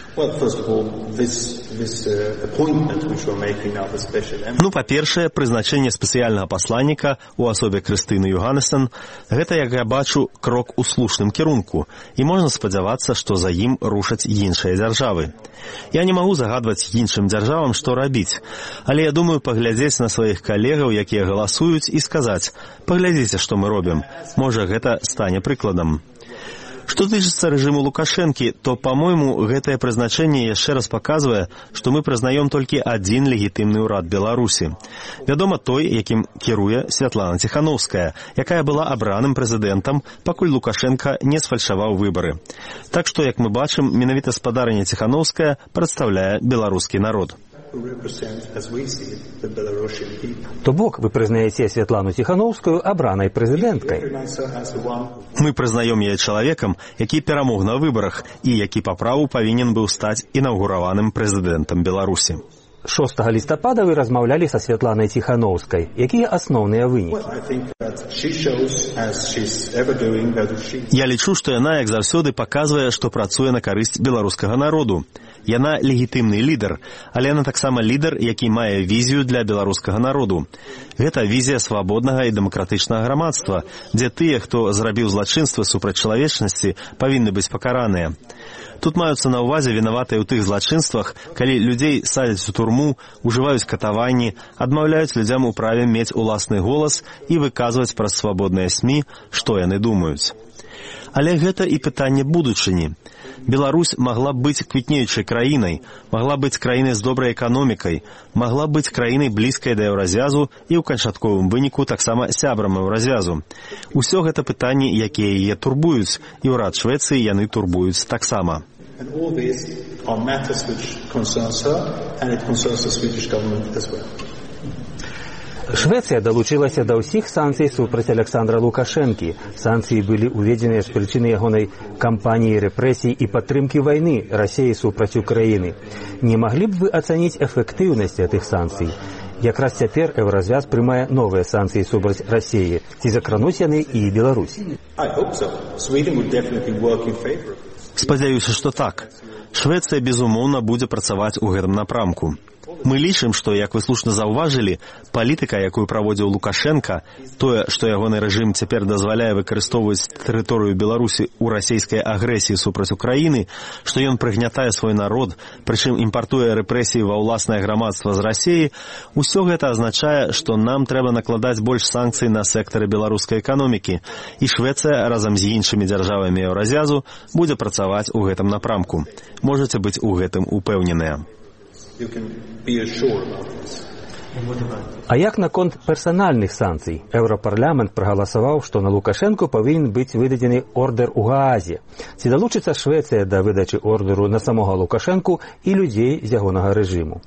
Ну, па-першае, прызначэнне спецыяльнага пасланніка ў асобе Крыстыны Югансон – гэта, як я бачу, крок у слушным кірунку, і можна спадзявацца, што за ім рушаць іншыя дзяржавы. Я не магу загадваць іншым дзяржавам, што рабіць, але я думаю паглядзець на сваіх калегаў, якія галасуюць, і сказаць: паглядзіце, што мы робім, можа, гэта стане прыкладам. Што тычыцца рэжыму Лукашэнкі, то, па-мойму, гэтае прызначэнне яшчэ раз паказвае, што мы прызнаём толькі адзін легітымны ўрад Беларусі. Вядома, той, якім кіруе Святлана Ціхановская, якая была абраным прэзідэнтам, пакуль Лукашэнка не сфальшаваў выбары. Так што, як мы бачым, менавіта спадарыня Ціхановская прадстаўляе беларускі народ. То бок, вы прызнаеце Святлану Ціхановскую абранай прэзідэнткай. Мы прызнаём яе чалавекам, які перамог на выбарах і які па праву павінен быў стаць інаўгураваным прэзідэнтам Беларусі. шостага лістапада вы размаўлялі са Святланай Ціхановскай. Якія асноўныя вынікі? Я лічу, што яна, як заўсёды, паказвае, што працуе на карысць беларускага народу. Яна легітымны лідар, але яна таксама лідар, які мае візію для беларускага народу. Гэта візія свабоднага і дэмакратычнага грамадства, дзе тыя, хто зрабіў злачынствы супраць чалавечнасці, павінны быць пакараныя. Тут маюцца на ўвазе вінаватыя ў тых злачынствах, калі людзей садзяць у турму, ужываюць катаванні, адмаўляюць людзям у праве мець уласны голас і выказваць праз свабодныя СМІ, што яны думаюць. Але гэта і пытанне будучыні. Беларусь магла быць квітнеючай краінай, магла быць краінай з добрай эканомікай, магла быць краінай блізкай да еўразвязу і ў канчатковым выніку таксама сябрам еўразвязу. Усё гэта пытанні, якія яе турбуюць, і ўрад Швецыі яны турбуюць таксама. And all these are matters which concerns her, and it concerns the Swedish government as well. Швецыя далучылася да ўсіх санкцый супраць Александра Лукашэнкі. Санкцыі былі ўведзеныя з прычыны ягонай кампаніі рэпрэсій і падтрымкі вайны Расіі супраць Украіны. Не маглі б вы ацаніць эфектыўнасць гэтых санкцый? Якраз цяпер Еўразвяз прымае новыя санкцыі супраць Расіі. Ці закрануць яны і Беларусь? Спадзяюся, што так. Швецыя, безумоўна, будзе працаваць у гэтым напрамку. Мы лічым, што, як вы слушна заўважылі, палітыка, якую праводзіў Лукашенка, тое, што ягоны рэжым цяпер дазваляе выкарыстоўваць тэрыторыю Беларусі ў расійскай агрэсіі супраць Украіны, што ён прыгнятае свой народ, прычым імпартуе рэпрэсіі ва ўласнае грамадства з Расіі, усё гэта азначае, што нам трэба накладаць больш санкцый на сектары беларускай эканомікі, і Швецыя разам з іншымі дзяржавамі Еўразвязу будзе працаваць у гэтым напрамку. Можаце быць у гэтым упэўненыя. А як наконт персанальных санкцый? Еўрапарламент прагаласаваў, што на Лукашэнку павінен быць выдадзены ордэр у Гаазе. Ці далучыцца Швецыя да выдачы ордэру на самога Лукашэнку і людзей з ягонага рэжыму?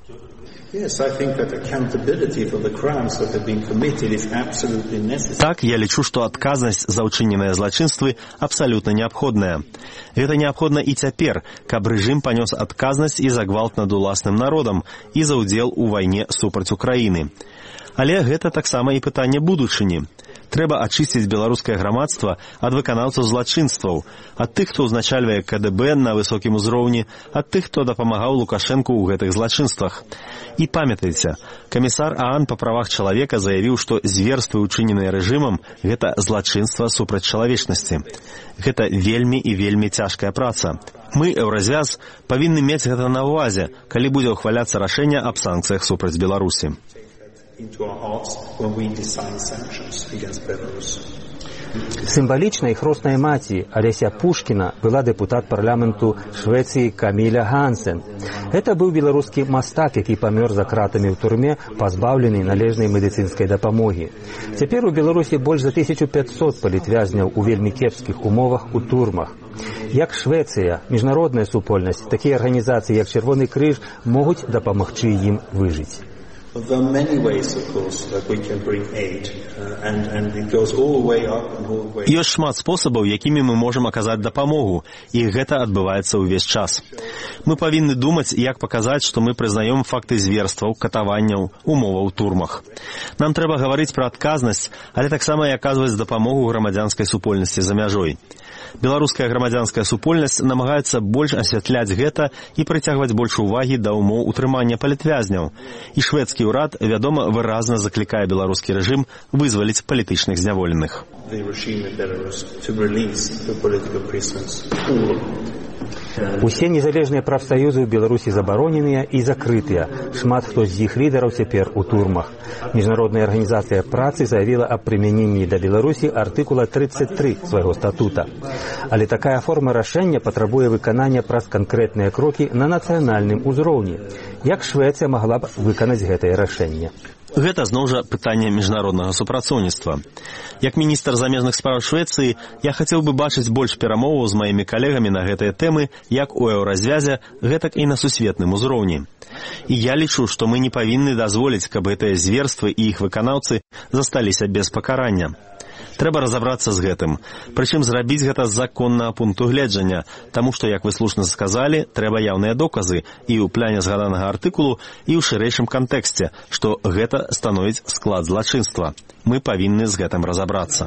Так, я лічу, што адказнасць за ўчыненыя злачынствы абсалютна неабходная. Гэта неабходна і цяпер, каб рэжым панёс адказнасць і за гвалт над уласным народам, і за ўдзел у вайне супраць Украіны. Але гэта таксама і пытанне будучыні. Трэба ачысціць беларускае грамадства ад выканаўцаў злачынстваў, ад тых, хто ўзначальвае ка дэ бэ на высокім узроўні, ад тых, хто дапамагаў Лукашэнку ў гэтых злачынствах. І памятайце, камісар ААН па правах чалавека заявіў, што зверствы, учыненыя рэжымам, гэта злачынства супраць чалавечнасці. Гэта вельмі і вельмі цяжкая праца. Мы, Еўразвяз, павінны мець гэта на ўвазе, калі будзе ўхваляцца рашэнне аб санкцыях супраць Беларусі. Сімвалічнай хроснай маці Алеся Пушкіна была дэпутат парламенту Швецыі Каміля Гансен. Гэта быў беларускі мастак, які памёр за кратамі ў турме, пазбаўлены належнай медыцынскай дапамогі. Цяпер у Беларусі больш за тысячу пятьсот палітвязняў у вельмі кепскіх умовах у турмах. Як Швецыя, міжнародная супольнасць, такія арганізацыі, як Чырвоны крыж, могуць дапамагчы ім выжыць. There are many ways, of course, that we can bring aid, uh, and, and it goes all the way up and all the way. Ёсць шмат спосабаў, якімі мы можам аказаць дапамогу, і гэта адбываецца ўвесь час. Мы павінны думаць, як паказаць, што мы прызнаём факты зверстваў, катаванняў, умоваў у турмах. Нам трэба гаварыць пра адказнасць, але таксама і аказваць дапамогу грамадзянскай супольнасці за мяжой. Беларуская грамадзянская супольнасць намагаецца больш асвятляць гэта і прыцягваць больш увагі да ўмоў утрымання палітвязняў. І шведскі ўрад, вядома, выразна заклікае беларускі рэжым вызваліць палітычных зняволеных. Усе незалежныя прафсаюзы ў Беларусі забароненыя і закрытыя. Шмат хто з іх лідараў цяпер у турмах. Міжнародная арганізацыя працы заявіла аб прымяненні да Беларусі артыкула тридцать три свайго статута. Але такая форма рашэння патрабуе выканання праз канкрэтныя крокі на нацыянальным узроўні. Як Швецыя магла б выканаць гэтае рашэнне? Гэта, зноў жа, пытанне міжнароднага супрацоўніцтва. Як міністр замежных спраў Швецыі, я хацеў бы бачыць больш перамоваў з маімі калегамі на гэтыя тэмы, як у Еўразвязе, гэтак і на сусветным узроўні. І я лічу, што мы не павінны дазволіць, каб гэтыя зверствы і іх выканаўцы засталіся без пакарання. Трэба разабрацца з гэтым. Прычым зрабіць гэта з законнага пункту гледжання, таму што, як вы слушна сказалі, трэба яўныя доказы і ў пляне згаданага артыкулу, і ў шырэйшым кантэксце, што гэта становіць склад злачынства. Мы павінны з гэтым разабрацца.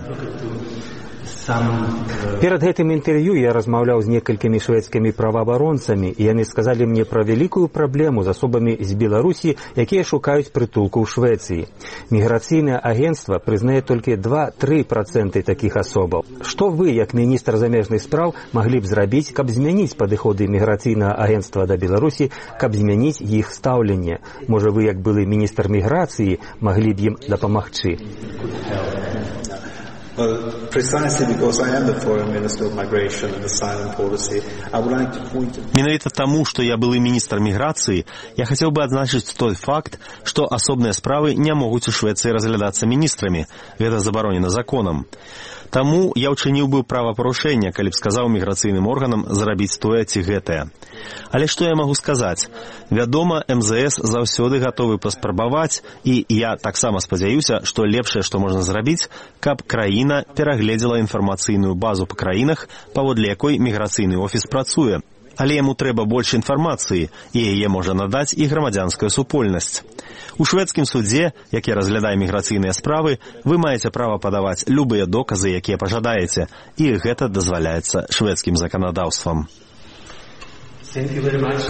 Перад гэтым інтэрв'ю я размаўляў з некалькімі шведскімі праваабаронцамі, і яны сказалі мне пра вялікую праблему з асобамі з Беларусі, якія шукаюць прытулку ў Швецыі. Міграцыйнае агенцтва прызнае толькі два-тры працэнты такіх асобаў. Што вы, як міністр замежных спраў, маглі б зрабіць, каб змяніць падыходы міграцыйнага агенцтва да Беларусі, каб змяніць іх стаўленне? Можа, вы, як былы міністр міграцыі, маглі б ім дапамагчы? Well, precisely because I am the Foreign Minister of Migration and Asylum Policy, I would like to point to... Менавіта таму, што я былы міністр міграцыі, я хацеў бы адзначыць той факт, што асобныя справы не могуць у Швецыі разглядацца міністрамі. Гэта забаронена законам. Таму я ўчыніў бы правапарушэнне, калі б сказаў міграцыйным органам зрабіць тое ці гэтае. Але што я магу сказаць? Вядома, эм зэ эс заўсёды гатовы паспрабаваць, і я таксама спадзяюся, што лепшае, што можна зрабіць, каб краіна перагледзела інфармацыйную базу па краінах, паводле якой міграцыйны офіс працуе. Але яму трэба больш інфармацыі, і яе можа надаць і грамадзянская супольнасць. У шведскім судзе, які разглядае міграцыйныя справы, вы маеце права падаваць любыя доказы, якія пажадаеце, і гэта дазваляецца шведскім заканадаўствам. Thank you very much.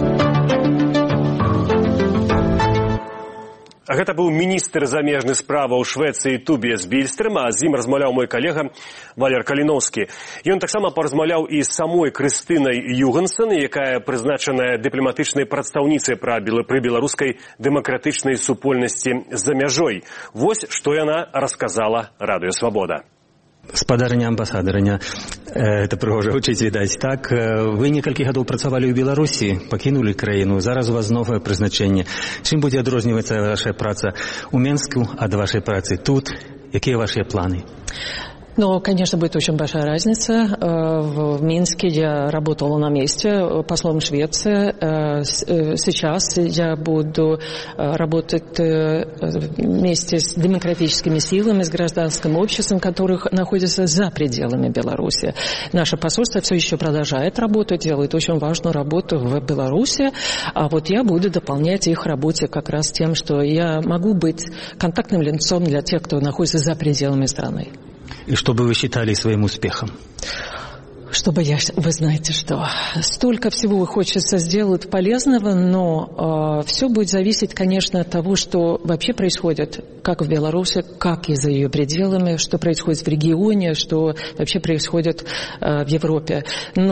Гэта быў міністр замежных справаў Швецыі Тубіас Більстрем, а з ім размаўляў мой калега Валер Каліноўскі. Ён таксама паразмаўляў і з самой Крыстынай Югансон, якая прызначаная дыпламатычнай прадстаўніцай пры беларускай дэмакратычнай супольнасці за мяжой. Вось што яна расказала Радыё Свабода. Спадарня амбасадарня, это прыгожа гучыць, відаць. Так, вы некалькі гадоў працавалі ў Беларусі, пакінулі краіну, зараз у вас новае прызначэнне. Чым будзе адрознівацца ваша праца ў Менску ад вашай працы тут? Якія вашыя планы? Ну, конечно, будет очень большая разница. В Минске я работала на месте послом Швеции. Сейчас я буду работать вместе с демократическими силами, с гражданским обществом, которых находятся за пределами Беларуси. Наше посольство все еще продолжает работу, делает очень важную работу в Беларуси. А вот я буду дополнять их работе как раз тем, что я могу быть контактным лицом для тех, кто находится за пределами страны. И что бы вы считали своим успехом? Чтобы я, вы знаете что, столько всего хочется сделать полезного, но э, все будет зависеть, конечно, от того, что вообще происходит, как в Беларуси, как и за ее пределами, что происходит в регионе, что вообще происходит э, в Европе.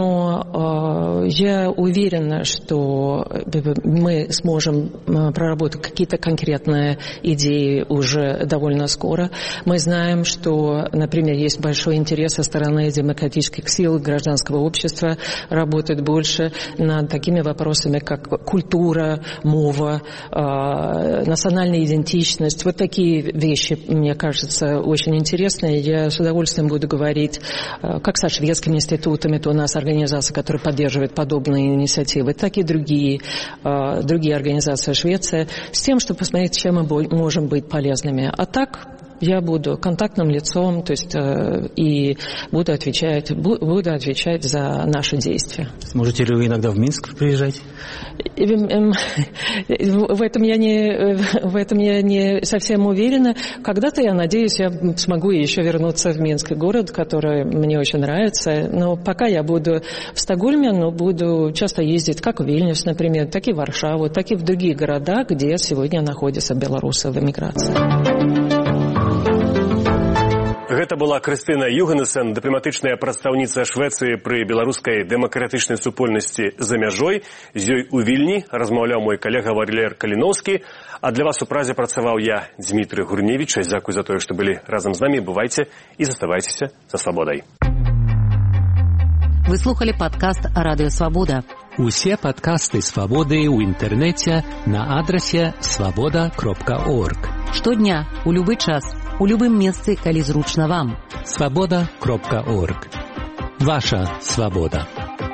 Но э, я уверена, что мы сможем проработать какие-то конкретные идеи уже довольно скоро. Мы знаем, что, например, есть большой интерес со стороны демократических сил, гражданского общества работает больше над такими вопросами, как культура, мова, э, национальная идентичность. Вот такие вещи, мне кажется, очень интересные. Я с удовольствием буду говорить э, как со шведскими институтами, то у нас организация, которая поддерживает подобные инициативы, так и другие, э, другие организации Швеции, с тем, чтобы посмотреть, чем мы можем быть полезными. А так... Я буду контактным лицом, то есть э, и буду отвечать, бу, буду отвечать за наши действия. Сможете ли вы иногда в Минск приезжать? В этом я не, в этом я не совсем уверена. Когда-то, я надеюсь, я смогу еще вернуться в Минск, город, который мне очень нравится. Но пока я буду в Стокгольме, но буду часто ездить как в Вильнюс, например, так и в Варшаву, так и в другие города, где сегодня находятся белорусы в эмиграции. Гэта была Крыстына Югансон, дыпламатычная прадстаўніца Швецыі пры беларускай дэмакратычнай супольнасці за мяжой. З ёй у Вільні размаўляў мой калега Валер Каліноўскі. А для вас у празе працаваў я, Дмітрый Гурневіч. Дзякуй за тое, што былі разам з намі. Бывайце і заставайцеся за свабодай. Вы слухали падкаст Радыё Свабода. Усе падкасты Свабоды ў інтэрнэце на адрасе свабода кропка орг. Штодня, у любы час, у любым месцы, калі зручна вам. свабода кропка орг. Ваша свабода.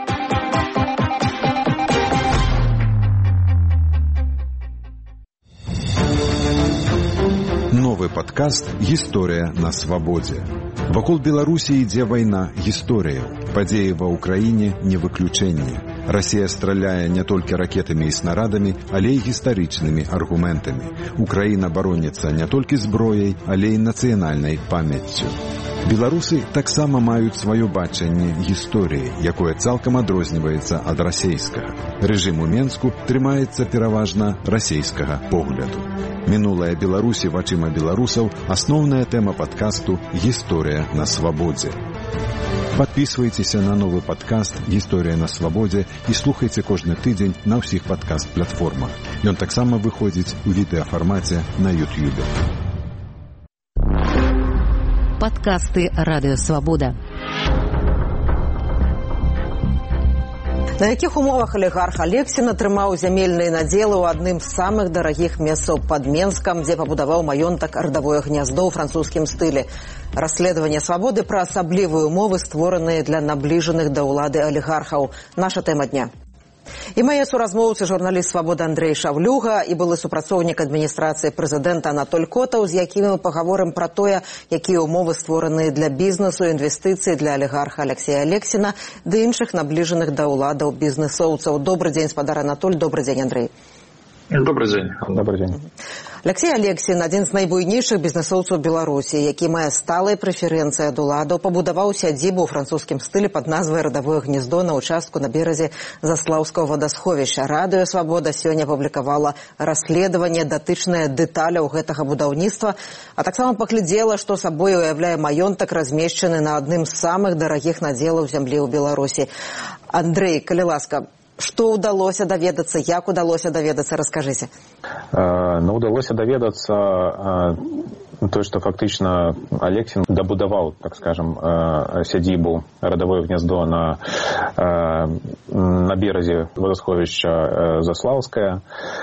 Новы падкаст «Гісторыя на свабодзе». Вакол Беларусі ідзе вайна гісторыяў. Падзеі ва ўкраіне не выключэнне. Расія страляе не толькі ракетамі і снарадамі, але і гістарычнымі аргументамі. Украіна бароніцца не толькі зброяй, але і нацыянальнай памяццю. Беларусы таксама маюць сваё бачанне гісторыі, якое цалкам адрозніваецца ад расейскага. Рэжым у Менску трымаецца пераважна расейскага погляду. Мінулая Беларусі вачыма беларусаў – асноўная тэма падкасту «Гісторыя на свабодзе». Падпісвайцеся на новы падкаст «Гісторыя на свабодзе» і слухайце кожны тыдзень на ўсіх падкаст-платформах. Ён таксама выходзіць у відэафармаце на YouTube. Падкасты Радыёвабода. На якіх умовах алігарх Алексін атрымаў зямельныя надзелы ў адным з самых дарагіх месцаў пад Менскам, дзе пабудаваў маёнтак «Радавое гняздо» ў французскім стылі. Расследаванне «Свабоды» пра асаблівыя умовы, створаныя для набліжаных да ўлады алігархаў. Наша тэма дня. І мае суразмоўцы журналіст «Свабоды» Андрэй Шавлюга і былы супрацоўнік адміністрацыі прэзідэнта Анатоль Котаў, з якімі мы пагаворым пра тое, якія умовы створаныя для бізнесу, інвестыцый для алігарха Алексея Алексіна ды іншых набліжаных да ўладаў бізнесоўцаў. Добрый дзень, спадар Анатоль, добрый дзень, Андрэй. Добрый дзень. Добрый дзень. Алексей Алексін, адзін з найбуйнейшых бізнесоўцаў Беларусі, які мае сталыя прэферэнцыі ад уладаў, пабудаваў сядзібу ў французскім стылі пад назвай «Радавое гнездо» на ўчастку на беразе Заслаўскага вадасховішча. Радыёвабода сёння апублікавала расследаванне датычнае дэталяў гэтага будаўніцтва, а таксама паглядзела, што сабой уяўляе маёнтак, размешчаны на адным з самых дарагіх надзелаў зямлі ў Беларусі. Андрэй, калі ласка, што ўдалося даведацца, як удалося даведацца, раскажыце. Ну, удалося даведацца то, што фактычна Алексін дабудаваў, так скажем, сядзібу «Радавое гняздо» на, на беразе вадасховішча Заслаўскае.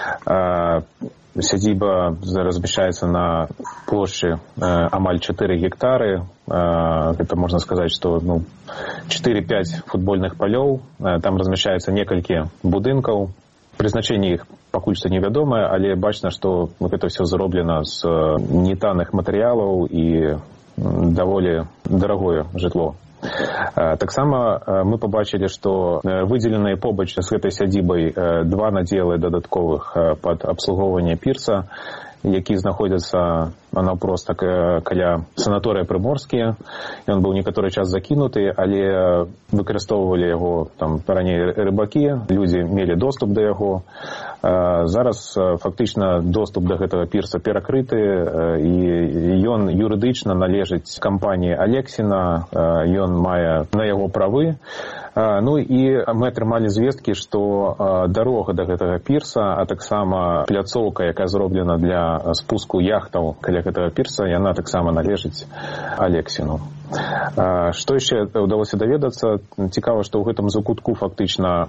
Сядзіба размяшчаецца на плошчы амаль чатыры гектары. Гэта можна сказаць, што ну, чатыры-пяць футбольных палёў. Там размяшчаецца некалькі будынкаў. Прызначэнне іх пакуль што невядомае, але бачна, што гэта ўсё зроблена з нетанных матэрыялаў і даволі дарагое жытло. Таксама мы пабачылі, што выдзеленыя побач з гэтай сядзібай два надзелы дадатковых пад абслугоўванне пірса, які знаходзяцца наўпрост каля санаторыя Прыморскія. Ён быў некаторы час закінуты, але выкарыстоўвалі яго там раней рыбакі, людзі мелі доступ да яго. Зараз фактычна доступ да гэтага пірса перакрыты, і ён юрыдычна належыць кампаніі Алексіна, ён мае на яго правы. Ну і мы атрымалі звесткі, што дарога да гэтага пірса, а таксама пляцоўка, якая зроблена для спуску яхтаў каля гэтага пірса, яна таксама належыць Алексіну. Што яшчэ ўдалося даведацца? Цікава, што ў гэтым закутку фактычна,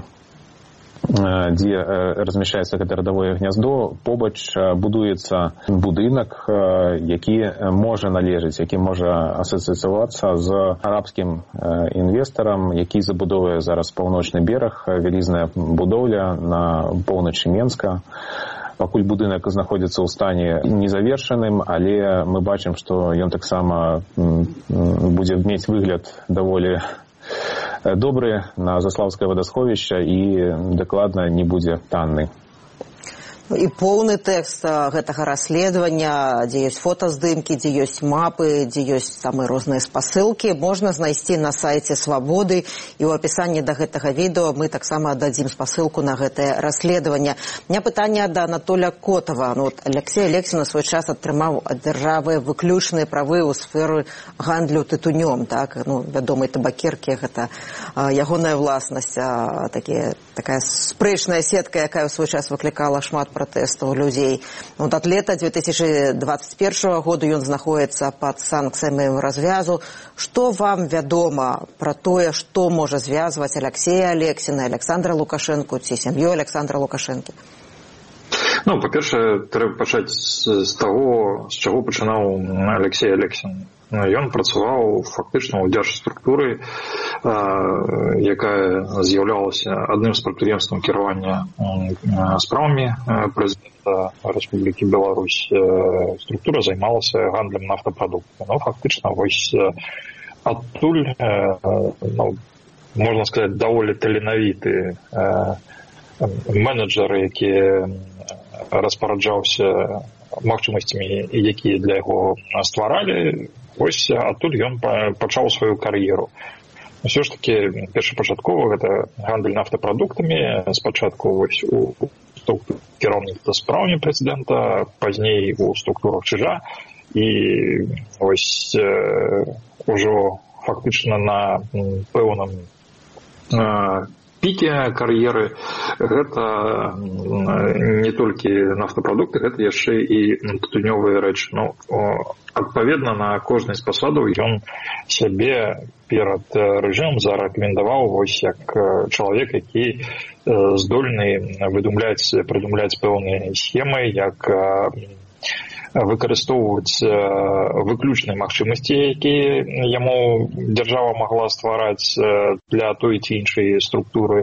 дзе размяшчаецца гэта радавое гняздо, побач будуецца будынак, які можа належыць, які можа асацыявацца з арабскім інвестарам, які забудоўвае зараз паўночны бераг, вялізная будоўля на поўначы Менска. Пакуль будынак знаходзіцца ў стане незавершаным, але мы бачым, што ён таксама будзе мець выгляд даволі добры на Заслаўскае вадасховішча і дакладна не будзе танны. І поўны тэкст гэтага расследавання, дзе ёсць фотаздымкі, дзе ёсць мапы, дзе ёсць самыя розныя спасылкі, можна знайсці на сайце «Свабоды», і ў апісанні да гэтага відэо мы таксама дадзім спасылку на гэтае расследаванне. У меня пытанне да Анатоля Котава. Ну, Алексей Алексін у свой час атрымаў ад дзяржавы выключныя правы ў сферы гандлю тытунём. Так? Ну, вядомай табакеркі, гэта ягоная власнасць, такі, такая спрэчная сетка, якая ў свой час выклікала шмат пратэстаў людзей. Вот ад лета две тысячи двадцать первого года ён знаходіцца пад санкцыямі развязу. Што вам вядома пра тое, што можа звязваць Алексея Алексіна, Александра Лукашэнку ці сям'ю Александра Лукашэнкі? Ну, па-першае, трэба пачаць з таго, з чаго пачынаў Алексей Алексін. Ён працаваў фактычна ў дзяржструктуры, якая з'яўлялася адным з прадпрыемстваў кіравання справамі прэзідэнта Рэспублікі Беларусь. Структура займалася гандлем нафтапрадуктамі. Ну, фактычна, вось адтуль, ну, можна сказаць, даволі таленавіты менеджеры, які распараджаўся магчымасцямі, якія для яго стваралі, вось адтуль ён пачаў сваю кар'еру. Усё ж такі першапачаткова гэта гандаль нафтапрадуктамі, спачатку вось у структурах кіраўніцтва справамі прэзідэнта, пазней у структурах Чыжа, і вось ужо фактычна на пэўным піке кар'еры. Гэта не толькі нафтапрадукты, гэта яшчэ і тытунёвыя рэчы. Ну, адпаведна, на кожнай з пасадаў ён сябе перад рэжымам зарэкамендаваў вось як чалавек, які здольны выдумляць, прыдумляць пэўныя схемы, як выкарыстоўваць выключныя магчымасці, якія яму дзяржава магла ствараць для той ці іншай структуры,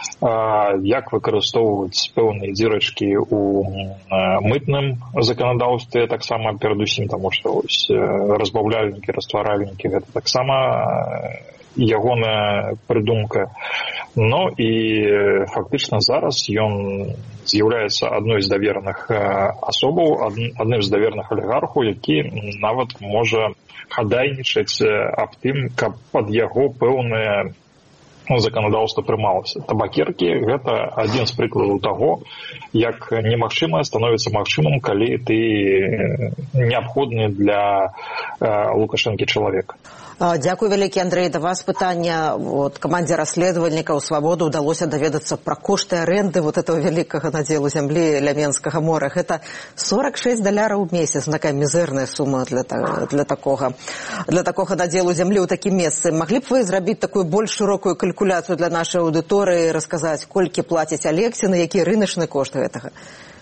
як выкарыстоўваць пэўныя дзірачкі ў мытным заканадаўстве, таксама перадусім, таму што разбаўляльнікі, растваральнікі гэта таксама ягоная прыдумка. Ну і фактычна зараз ён з'яўляецца адной з давераных асобаў, адным з давераных алігархаў, які нават можа хадайнічаць аб тым, каб пад яго пэўнае заканадаўства прымалася. Табакеркі – гэта адзін з прыкладаў таго, як немагчымае становіцца магчымым, калі ты неабходны для Лукашэнкі чалавек. Дзякуй вялікі, Андрэй. Да вас пытанне. Вот, камандзе расследавальнікаў «Свабоды» ўдалося даведацца пра кошты арэнды вот этого вялікага надзелу зямлі ля Менскага мора. Гэта сорок шесть даляраў у месяц. Такая мізэрная сума для, для, такога, для такога надзелу зямлі ў такім месцы. Маглі б вы зрабіць такую больш шырокую калькуляцыю для нашай аўдыторыі, расказаць, колькі плаціць Алексін і які рыначны кошт гэтага?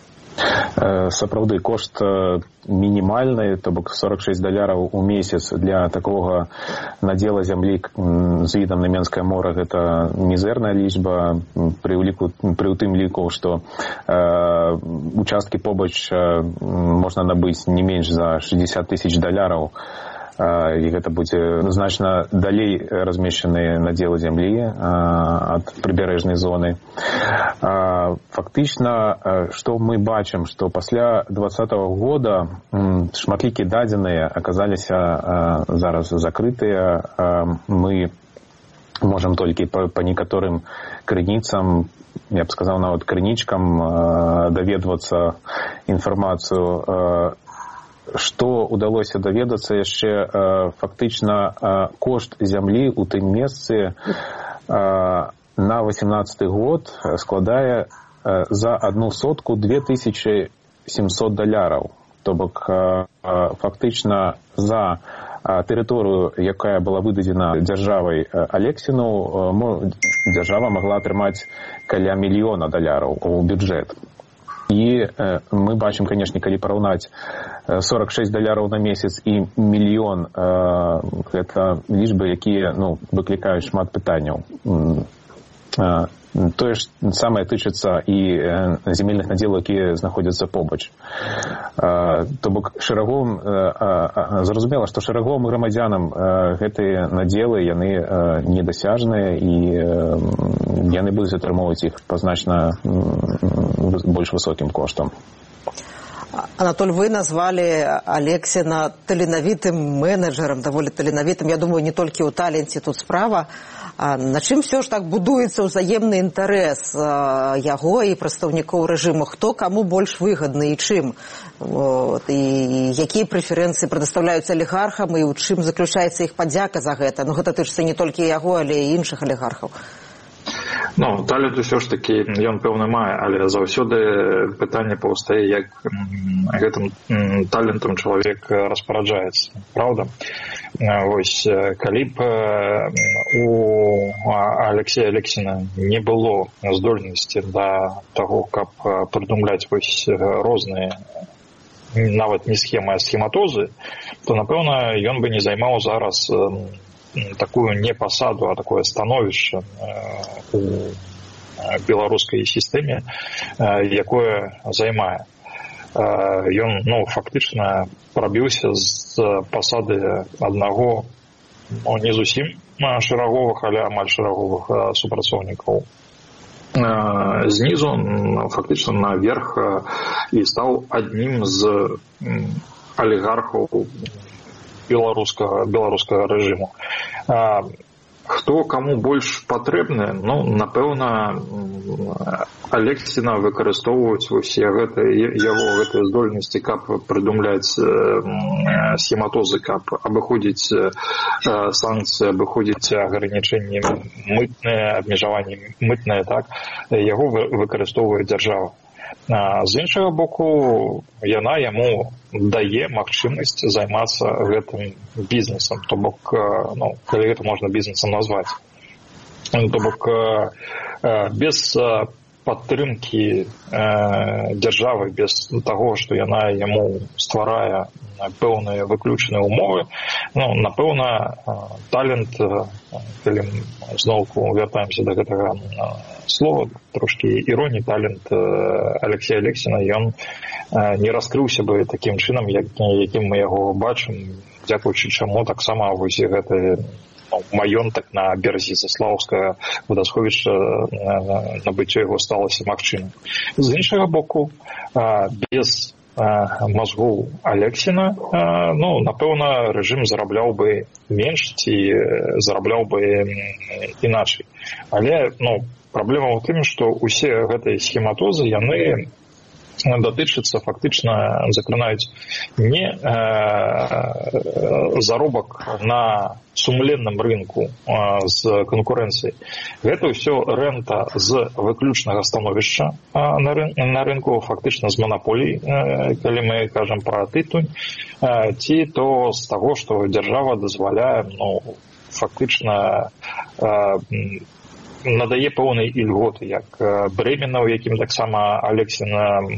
Сапраўды, кошт мінімальны, то бок сорок шесть даляраў у месяц для такога надзела зямлі з відам на Менскае мора, гэта мізэрная лічба пры, уліку, пры тым ліку, што э, участкі побач э, можна набыць не менш за шестьдесят тысяч даляраў, і гэта будзе значна далей размешчаныя надзелы зямлі ад прыбярэжнай зоны. Фактычна, што мы бачым, што пасля двадцатого года шматлікія дадзеныя аказаліся зараз закрытыя. Мы можам толькі па, па некаторым крыніцам, я б сказаў, нават крынічкам даведвацца інфармацыю. Што ўдалося даведацца яшчэ, фактычна кошт зямлі ў тым месцы на восемнадцаты год складае за одну сотку две тысячи семьсот даляраў. То бок фактычна за тэрыторыю, якая была выдадзена дзяржавай Алексіну, дзяржава магла атрымаць каля мільёна даляраў у бюджэт. І э, мы бачым, канешне, калі параўнаць сорок шесть даляраў на месяц і мільён, э, гэта лічбы, якія ну, выклікаюць шмат пытанняў. Э, тое ж самае тычыцца і э, земельных надзелаў, якія знаходзяцца побач. Э, то бок шэраговым, э, э, зразумела, што шэраговым грамадзянам э, гэтыя надзелы, яны э, недасяжныя і э, яны будуць атрымоўваць іх пазначна больш высокім коштам. Анатоль, вы назвали Алексіна таленавітым менеджерам, даволі таленавітым. Я думаю, не толькі ў таленце тут справа. А на чым все ж так будуецца ўзаемны інтарэс яго і прадстаўнікоў рэжыму? Хто каму больш выгадны і чым? Вот. І якія прэферэнцыі прадастаўляюцца алігархам і ў чым заключаецца іх падзяка за гэта? Ну, гэта тычыцца не толькі яго, але і іншых алігархаў. Ну, талент ўсё ж такі ён пэўна мае, але заўсёды пытанне паўстае, як гэтым талентам чалавек распараджаецца, праўда? Вось, калі б у Алексея Алексіна не было здольнасці да таго, каб прыдумляць вось розныя нават не схемы, а схематозы, то, напэўна, ён бы не займаў зараз такую не пасаду, а такое становішча у беларускай сістэме, якое займае. Ён, ну, фактычна прабіўся з пасады аднаго, ну, не зусім шэраговых, але амаль шэраговых супрацоўнікаў знізу, фактычна наверх, і стаў аднім з алігархаў беларускага, беларускага рэжыму. хто каму больш патрэбны, ну, напэўна, Алексіна выкарыстоўваюць усе гэтыя, яго гэтыя здольнасці, каб прыдумляць схематозы, каб абыходзіць санкцыі, абыходзіць агранічэнні мытныя, абмежаванні мытныя, так, яго выкарыстоўвае дзяржава. З іншага боку, яна яму дае магчымасць займацца гэтым бізнесам, то бок, ну, калі гэта можна бізнесам назваць. То бок, без падтрымкі дзяржавы, без таго, што яна яму стварае пэўныя выключаныя умовы, ну, напэўна, талент, калі зноўку вяртаемся да гэтага слова, трошкі іроніі, талент Алексея Алексіна, ён не раскрыўся бы такім чынам, якім мы яго бачым, дзякуючы чаму таксама вось гэты маёнтак на беразе Заслаўскага вадасховішча, набыццё яго сталася магчымым. З іншага боку, без мозгоў Алексіна, ну, напэўна, рэжым зарабляў бы менш ці зарабляў бы іначай. Але, ну, праблема ў тым, што ўсе гэтыя схематозы, яны датычацца, фактычна закранаюць не э, заробак на сумленным рынку э, з канкурэнцыяй. Гэта ўсё рэнта з выключнага становішча э, на, рын, на рынку, фактычна з манаполій, э, калі мы кажам пра тытунь, э, ці то з таго, што дзяржава дазваляе, ну, фактычна э, надае пэўнай ільготы, як Брэмена, у якім таксама Алексін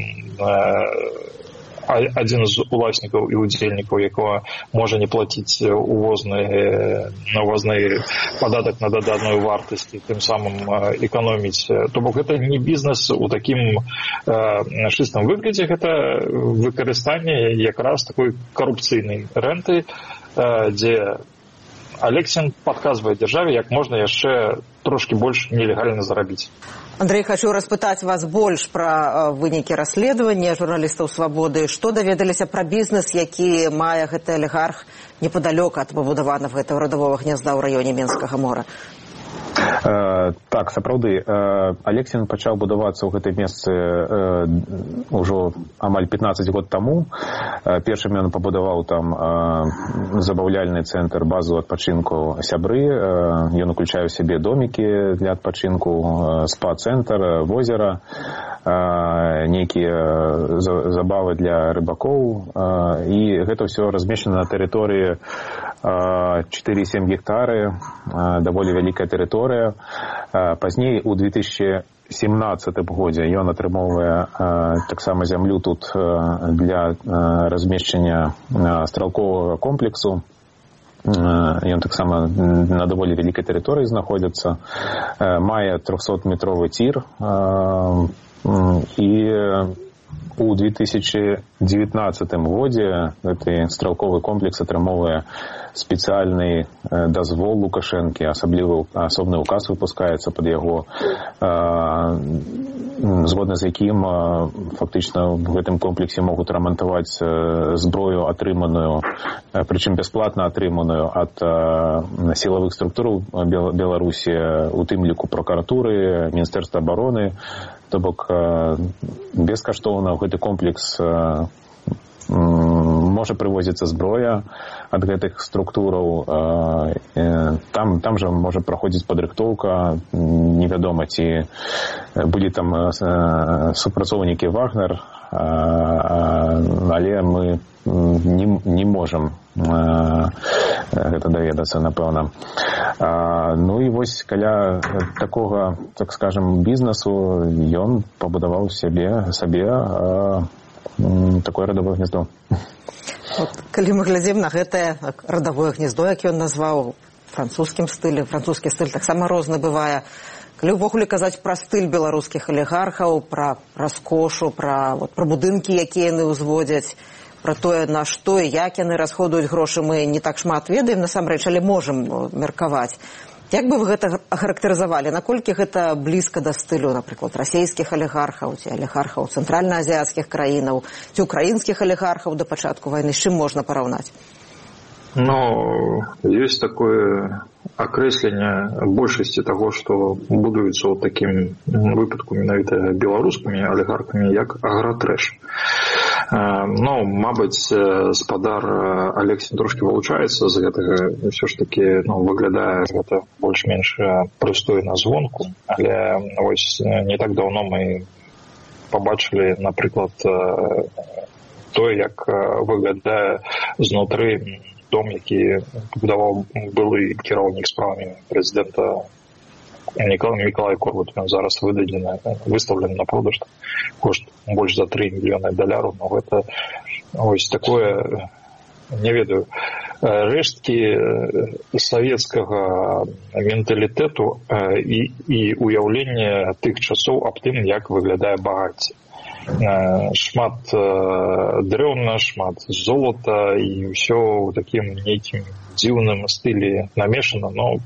адзін з уласнікаў і удзельнікаў, якога можа не плаціць увозны, увозны падатак на даданую вартасць, тым самым эканоміць. То бок гэта не бізнес у такім чыстым выглядзе, гэта выкарыстанне якраз такой карупцыйнай рэнты, дзе Алексін падказвае дзяржаве, як можна яшчэ трошки больш нелегальна зарабіць. Андрей, хочу распытаць вас больш пра вынікі расследавання журналістаў «Свабоды». Што даведаліся пра бізнес, які мае гэты алігарх непадалёк ад пабудаванага гэтага радавога гнязда ў раёне Менскага мора? Э, так, сапраўды, э, Алексін пачаў будавацца ў гэтай месцы э, ўжо амаль пятнаццаць год таму. Э, першым ён пабудаваў там э, забаўляльны цэнтр, базу адпачынку «Сябры». Э, ён уключае ў сябе домікі для адпачынку, э, спа-цэнтр, возера, э, нейкія забавы для рыбакоў. Э, і гэта ўсё размешчана на тэрыторыі чатыры сем гектары, даволі вялікая тэрыторыя. Пазней у две тысячи семнадцатым годзе ён атрымоўвае таксама зямлю тут для размешчання стралковага комплексу. Ён таксама на даволі вялікай тэрыторыі знаходзіцца, мае трохсотметровы цір, і у две тысячи девятнадцатым годзе гэты стралковы комплекс атрымоўвае спецыяльны дазвол Лукашэнкі, асаблівы асобны указ выпускаецца пад яго, згодна з якім фактычна в гэтым комплексе могуць рамантаваць зброю атрыманую, прычым бясплатна атрыманую ад сілавых структур Беларусі, у тым ліку прокуратуры, Міністэрства абароны. То бок бескаштоўна ў гэты комплекс можа прывозіцца зброя ад гэтых структураў. Там, там жа можа праходзіць падрыхтоўка, невядома, ці былі там супрацоўнікі Вагнер, але мы не, не можам гэта даведацца, напэўна. Ну і вось каля такога, так скажем, бізнесу ён пабудаваў сябе, сабе такое радавое гнездо. Вот, калі мы глядзім на гэтае радавое гнездо, як ён назваў, французскім стылі, французскі стыль таксама розны бывае. Калі ўвогуле казаць пра стыль беларускіх алігархаў, пра раскошу, пра, вот, пра будынкі, якія яны ўзводзяць, пра тое, на што і як яны расходуюць грошы, мы не так шмат ведаем, насамрэч, але можам меркаваць. Як бы вы гэта ахарактарызавалі? Наколькі гэта блізка да стылю, напрыклад, расійскіх алігархаў, ці алігархаў цэнтральна-азіяцкіх краінаў, ці украінскіх алігархаў да пачатку вайны? З чым можна параўнаць? Ну, есть такое окресление большасці таго, што будуецца ў такім выпадку менавіта беларускімі алігархамі, як агратрэш. Ну, мабыць, спадар Алексін трошкі вылучаецца з гэтага, ўсё ж такі, ну, выглядае гэта больш-менш прыстойна звонку, але вось не так даўно мы пабачылі, напрыклад, тое, як выглядае знутры дом, які пабудаваў былы кіраўнік справамі прэзідэнта Мікалай Корбут. Ён зараз выдадзены, выстаўлены на продаж, кошт больш за тры мільёны даляраў. Но гэта ось такое, не ведаю, рэшткі савецкага менталітэту і, і уяўлення тых часоў аб тым, як выглядае багацце. Шмат дрэўна, шмат золата і ўсё ў такім нейкім дзіўным стылі намешана, но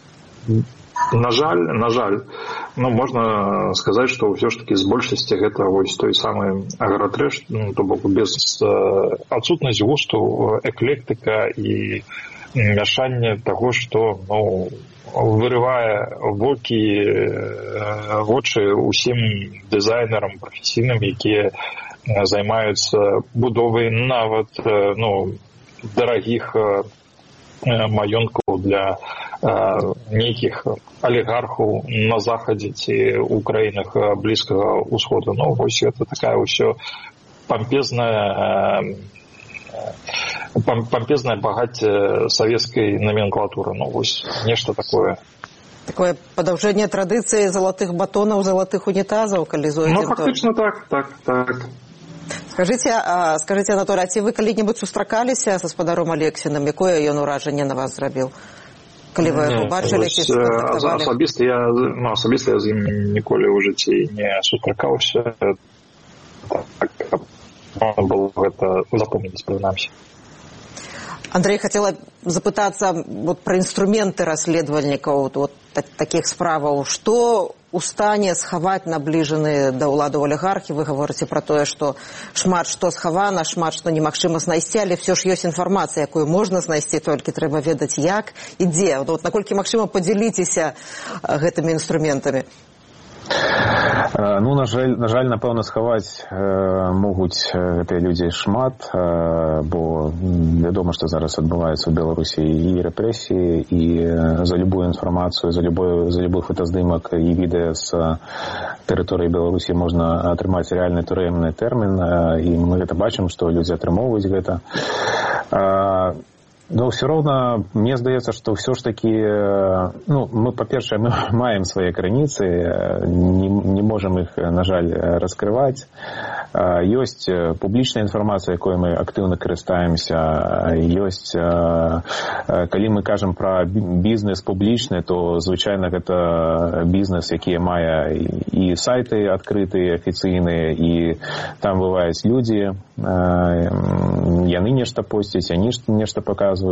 на жаль, на жаль, ну, можна сказаць, што ўсё ж такі з большасці гэта вось той самы агратрэш, ну, то бок без адсутнасць густу, эклектыка і мяшанне таго, што, ну, вырывае вокі, вочы ўсім дызайнерам прафесійным, якія займаюцца будовай нават, ну, дарагіх маёнткаў для нейкіх алігархаў на захадзе ці ў краінах Блізкага ўсходу. Ну, вось гэта такая ўсё пампезная пампезнае багацце савецкай номенклатуры. Ну, вось нешта такое. Такое падаўжэнне традыцыі залатых батонаў, залатых унітазаў, калі зойдзем. Ну, фактычна так, так, так. Скажыце, а, скажыце, Анатолий, а ці вы калі-небудзь сустракаліся са спадаром Алексінам? Якое ён уражанне на вас зрабіў? Калі вы яго бачылі, ці скантактавалі? Асабіста я, ну, асабіста я з ім ніколі ў жыцці не сустракаўся. Так, можна было гэта запомніць, прынамсі. Андрей, хотела запытацца вот, про інструменты расследавальнікаў вот, так, такіх справаў. Што у стане схаваць набліжаны да ўладаў алігархі? Вы гаворыце пра тое, што шмат што схавана, шмат што немагчыма знайсці, але ўсё ж ёсць інфармацыя, якую можна знайсці, толькі трэба ведаць як і дзе. Вот, наколькі магчыма падзяліцеся гэтымі інструментамі? Ну, на жаль, на жаль, напэўна, схаваць э, могуць гэтыя людзі шмат, э, бо вядома, што зараз адбываецца ў Беларусі і рэпрэсіі, і за любую інфармацыю, за любой, за любой фотаздымак і відэа з тэрыторыі Беларусі можна атрымаць реальны турэмны тэрмін, э, і мы гэта бачым, што людзі атрымоўваюць гэта. Э, Но все равно, мне здаецца, што ўсё ж такі, ну, мы, па-першае, мы маем свае крыніцы, не, не можам іх, на жаль, раскрываць. Ёсць публічная інфармацыя, якой мы актыўна карыстаемся. Ёсць, калі мы кажам пра бізнес публічны, то, звычайна, гэта бізнес, які мае і сайты адкрытыя, афіцыйныя, і там бываюць людзі, яны нешта посцяць, яны нешта паказваюць.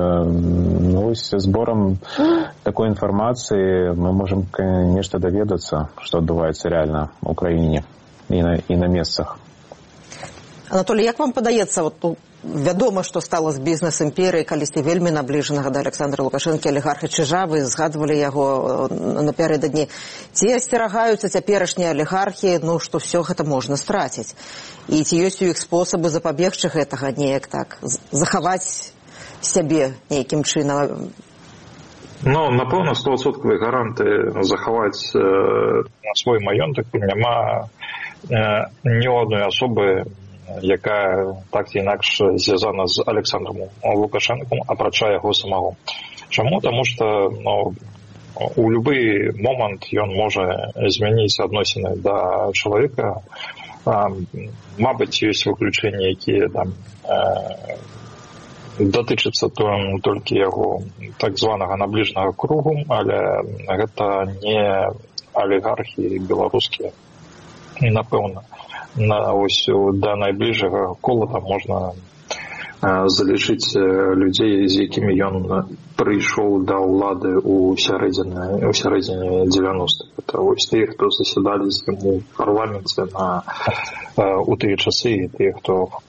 Ну, с сбором такой информации мы можем нечто доведацца, что адбываецца реально в Украине и на, и на месцах. Анатолий, як вам падаецца, вот, ну, вядома, што стала з бізнес-імперыяй, калісьці вельмі набліжанага да Александра Лукашэнкі алігарха Чижа, вы згадвалі яго напярэдадні. Ці асцерагаюцца цяперашнія алігархі, ну, што ўсё гэта можна страціць? І ці ёсць у іх спосабы запабегчы гэтага неяк так, захаваць сябе нейкім чынам? Ну, напэўна, стовадсоткавыя гаранты захаваць э, свой маёнтак няма э, ні ў адной асобы, якая так ці інакш звязана з Александром Лукашэнкам, апрача яго самого. Чаму? Таму што, ну, у любы момант ён можа змяніць адносіны да чалавека. А, мабыць, ёсць выключэнні, якія там э, датычыцца толькі яго так званага набліжнага кругу, але гэта не алігархі беларускія. І, напэўна, на, ось, да найбліжшага кола там можна а, залічыць людзей, з якімі ён прыйшоў да ўлады ў сярэдзіне, ў сярэдзіне дзевяностых. Это ось тыя, хто заседалі з ім у парламенце на, а, у тыя часы, і тыя, хто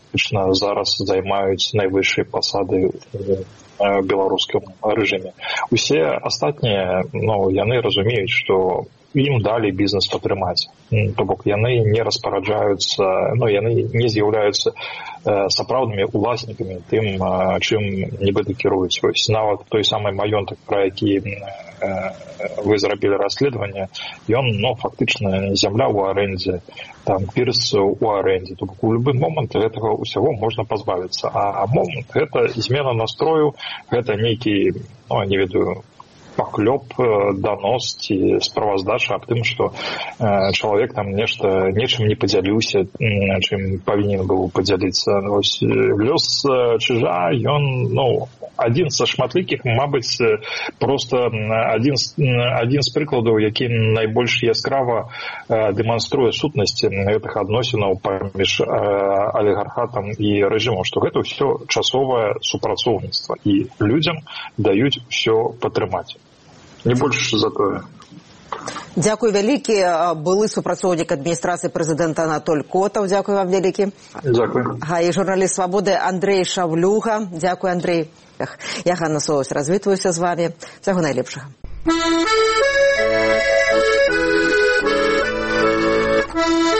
фактычна зараз займаюць найвышэйшыя пасады ў беларускім рэжыме. Усе астатнія, ну, яны разумеюць, што ім далі бізнес падтрымаць. То бок яны не распараджаюцца, ну, яны не з'яўляюцца э, сапраўднымі уласнікамі тым, э, чым нібыта кіруюць. Вось нават той самы маёнтак, пра які э, вы зрабілі расследаванне, ён, ну, фактычна зямля ў арэндзе, там пірс у арэндзе. То бок у любы момант гэтага ўсяго можна пазбавіцца. А момант гэта змена настрою, гэта нейкі, ну, не ведаю, паклёп, данос ці справаздача аб тым, што э, чалавек там нешта нечым не падзяліўся, чым павінен быў падзяліцца. Вось лёс чыжа, ён, ну, адзін са шматлікіх, мабыць, проста адзін, адзін з прыкладаў, які найбольш яскрава э, дэманструе сутнасць гэтых адносінаў паміж э, алігархатам і рэжымам, што гэта ўсё часовае супрацоўніцтва і людзям даюць усё падтрымаць. Не больш за тое. Дзякуй вялікі. Былы супрацоўнік адміністрацыі прэзідэнта Анатоль Котаў. Дзякуй вам вялікі. Дзякуй. А і журналіст «Свабоды» Андрэй Шавлюга. Дзякуй, Андрэй. Я Ганна Соус, развітваюся з вами. Всяго найлепшага. Thank you.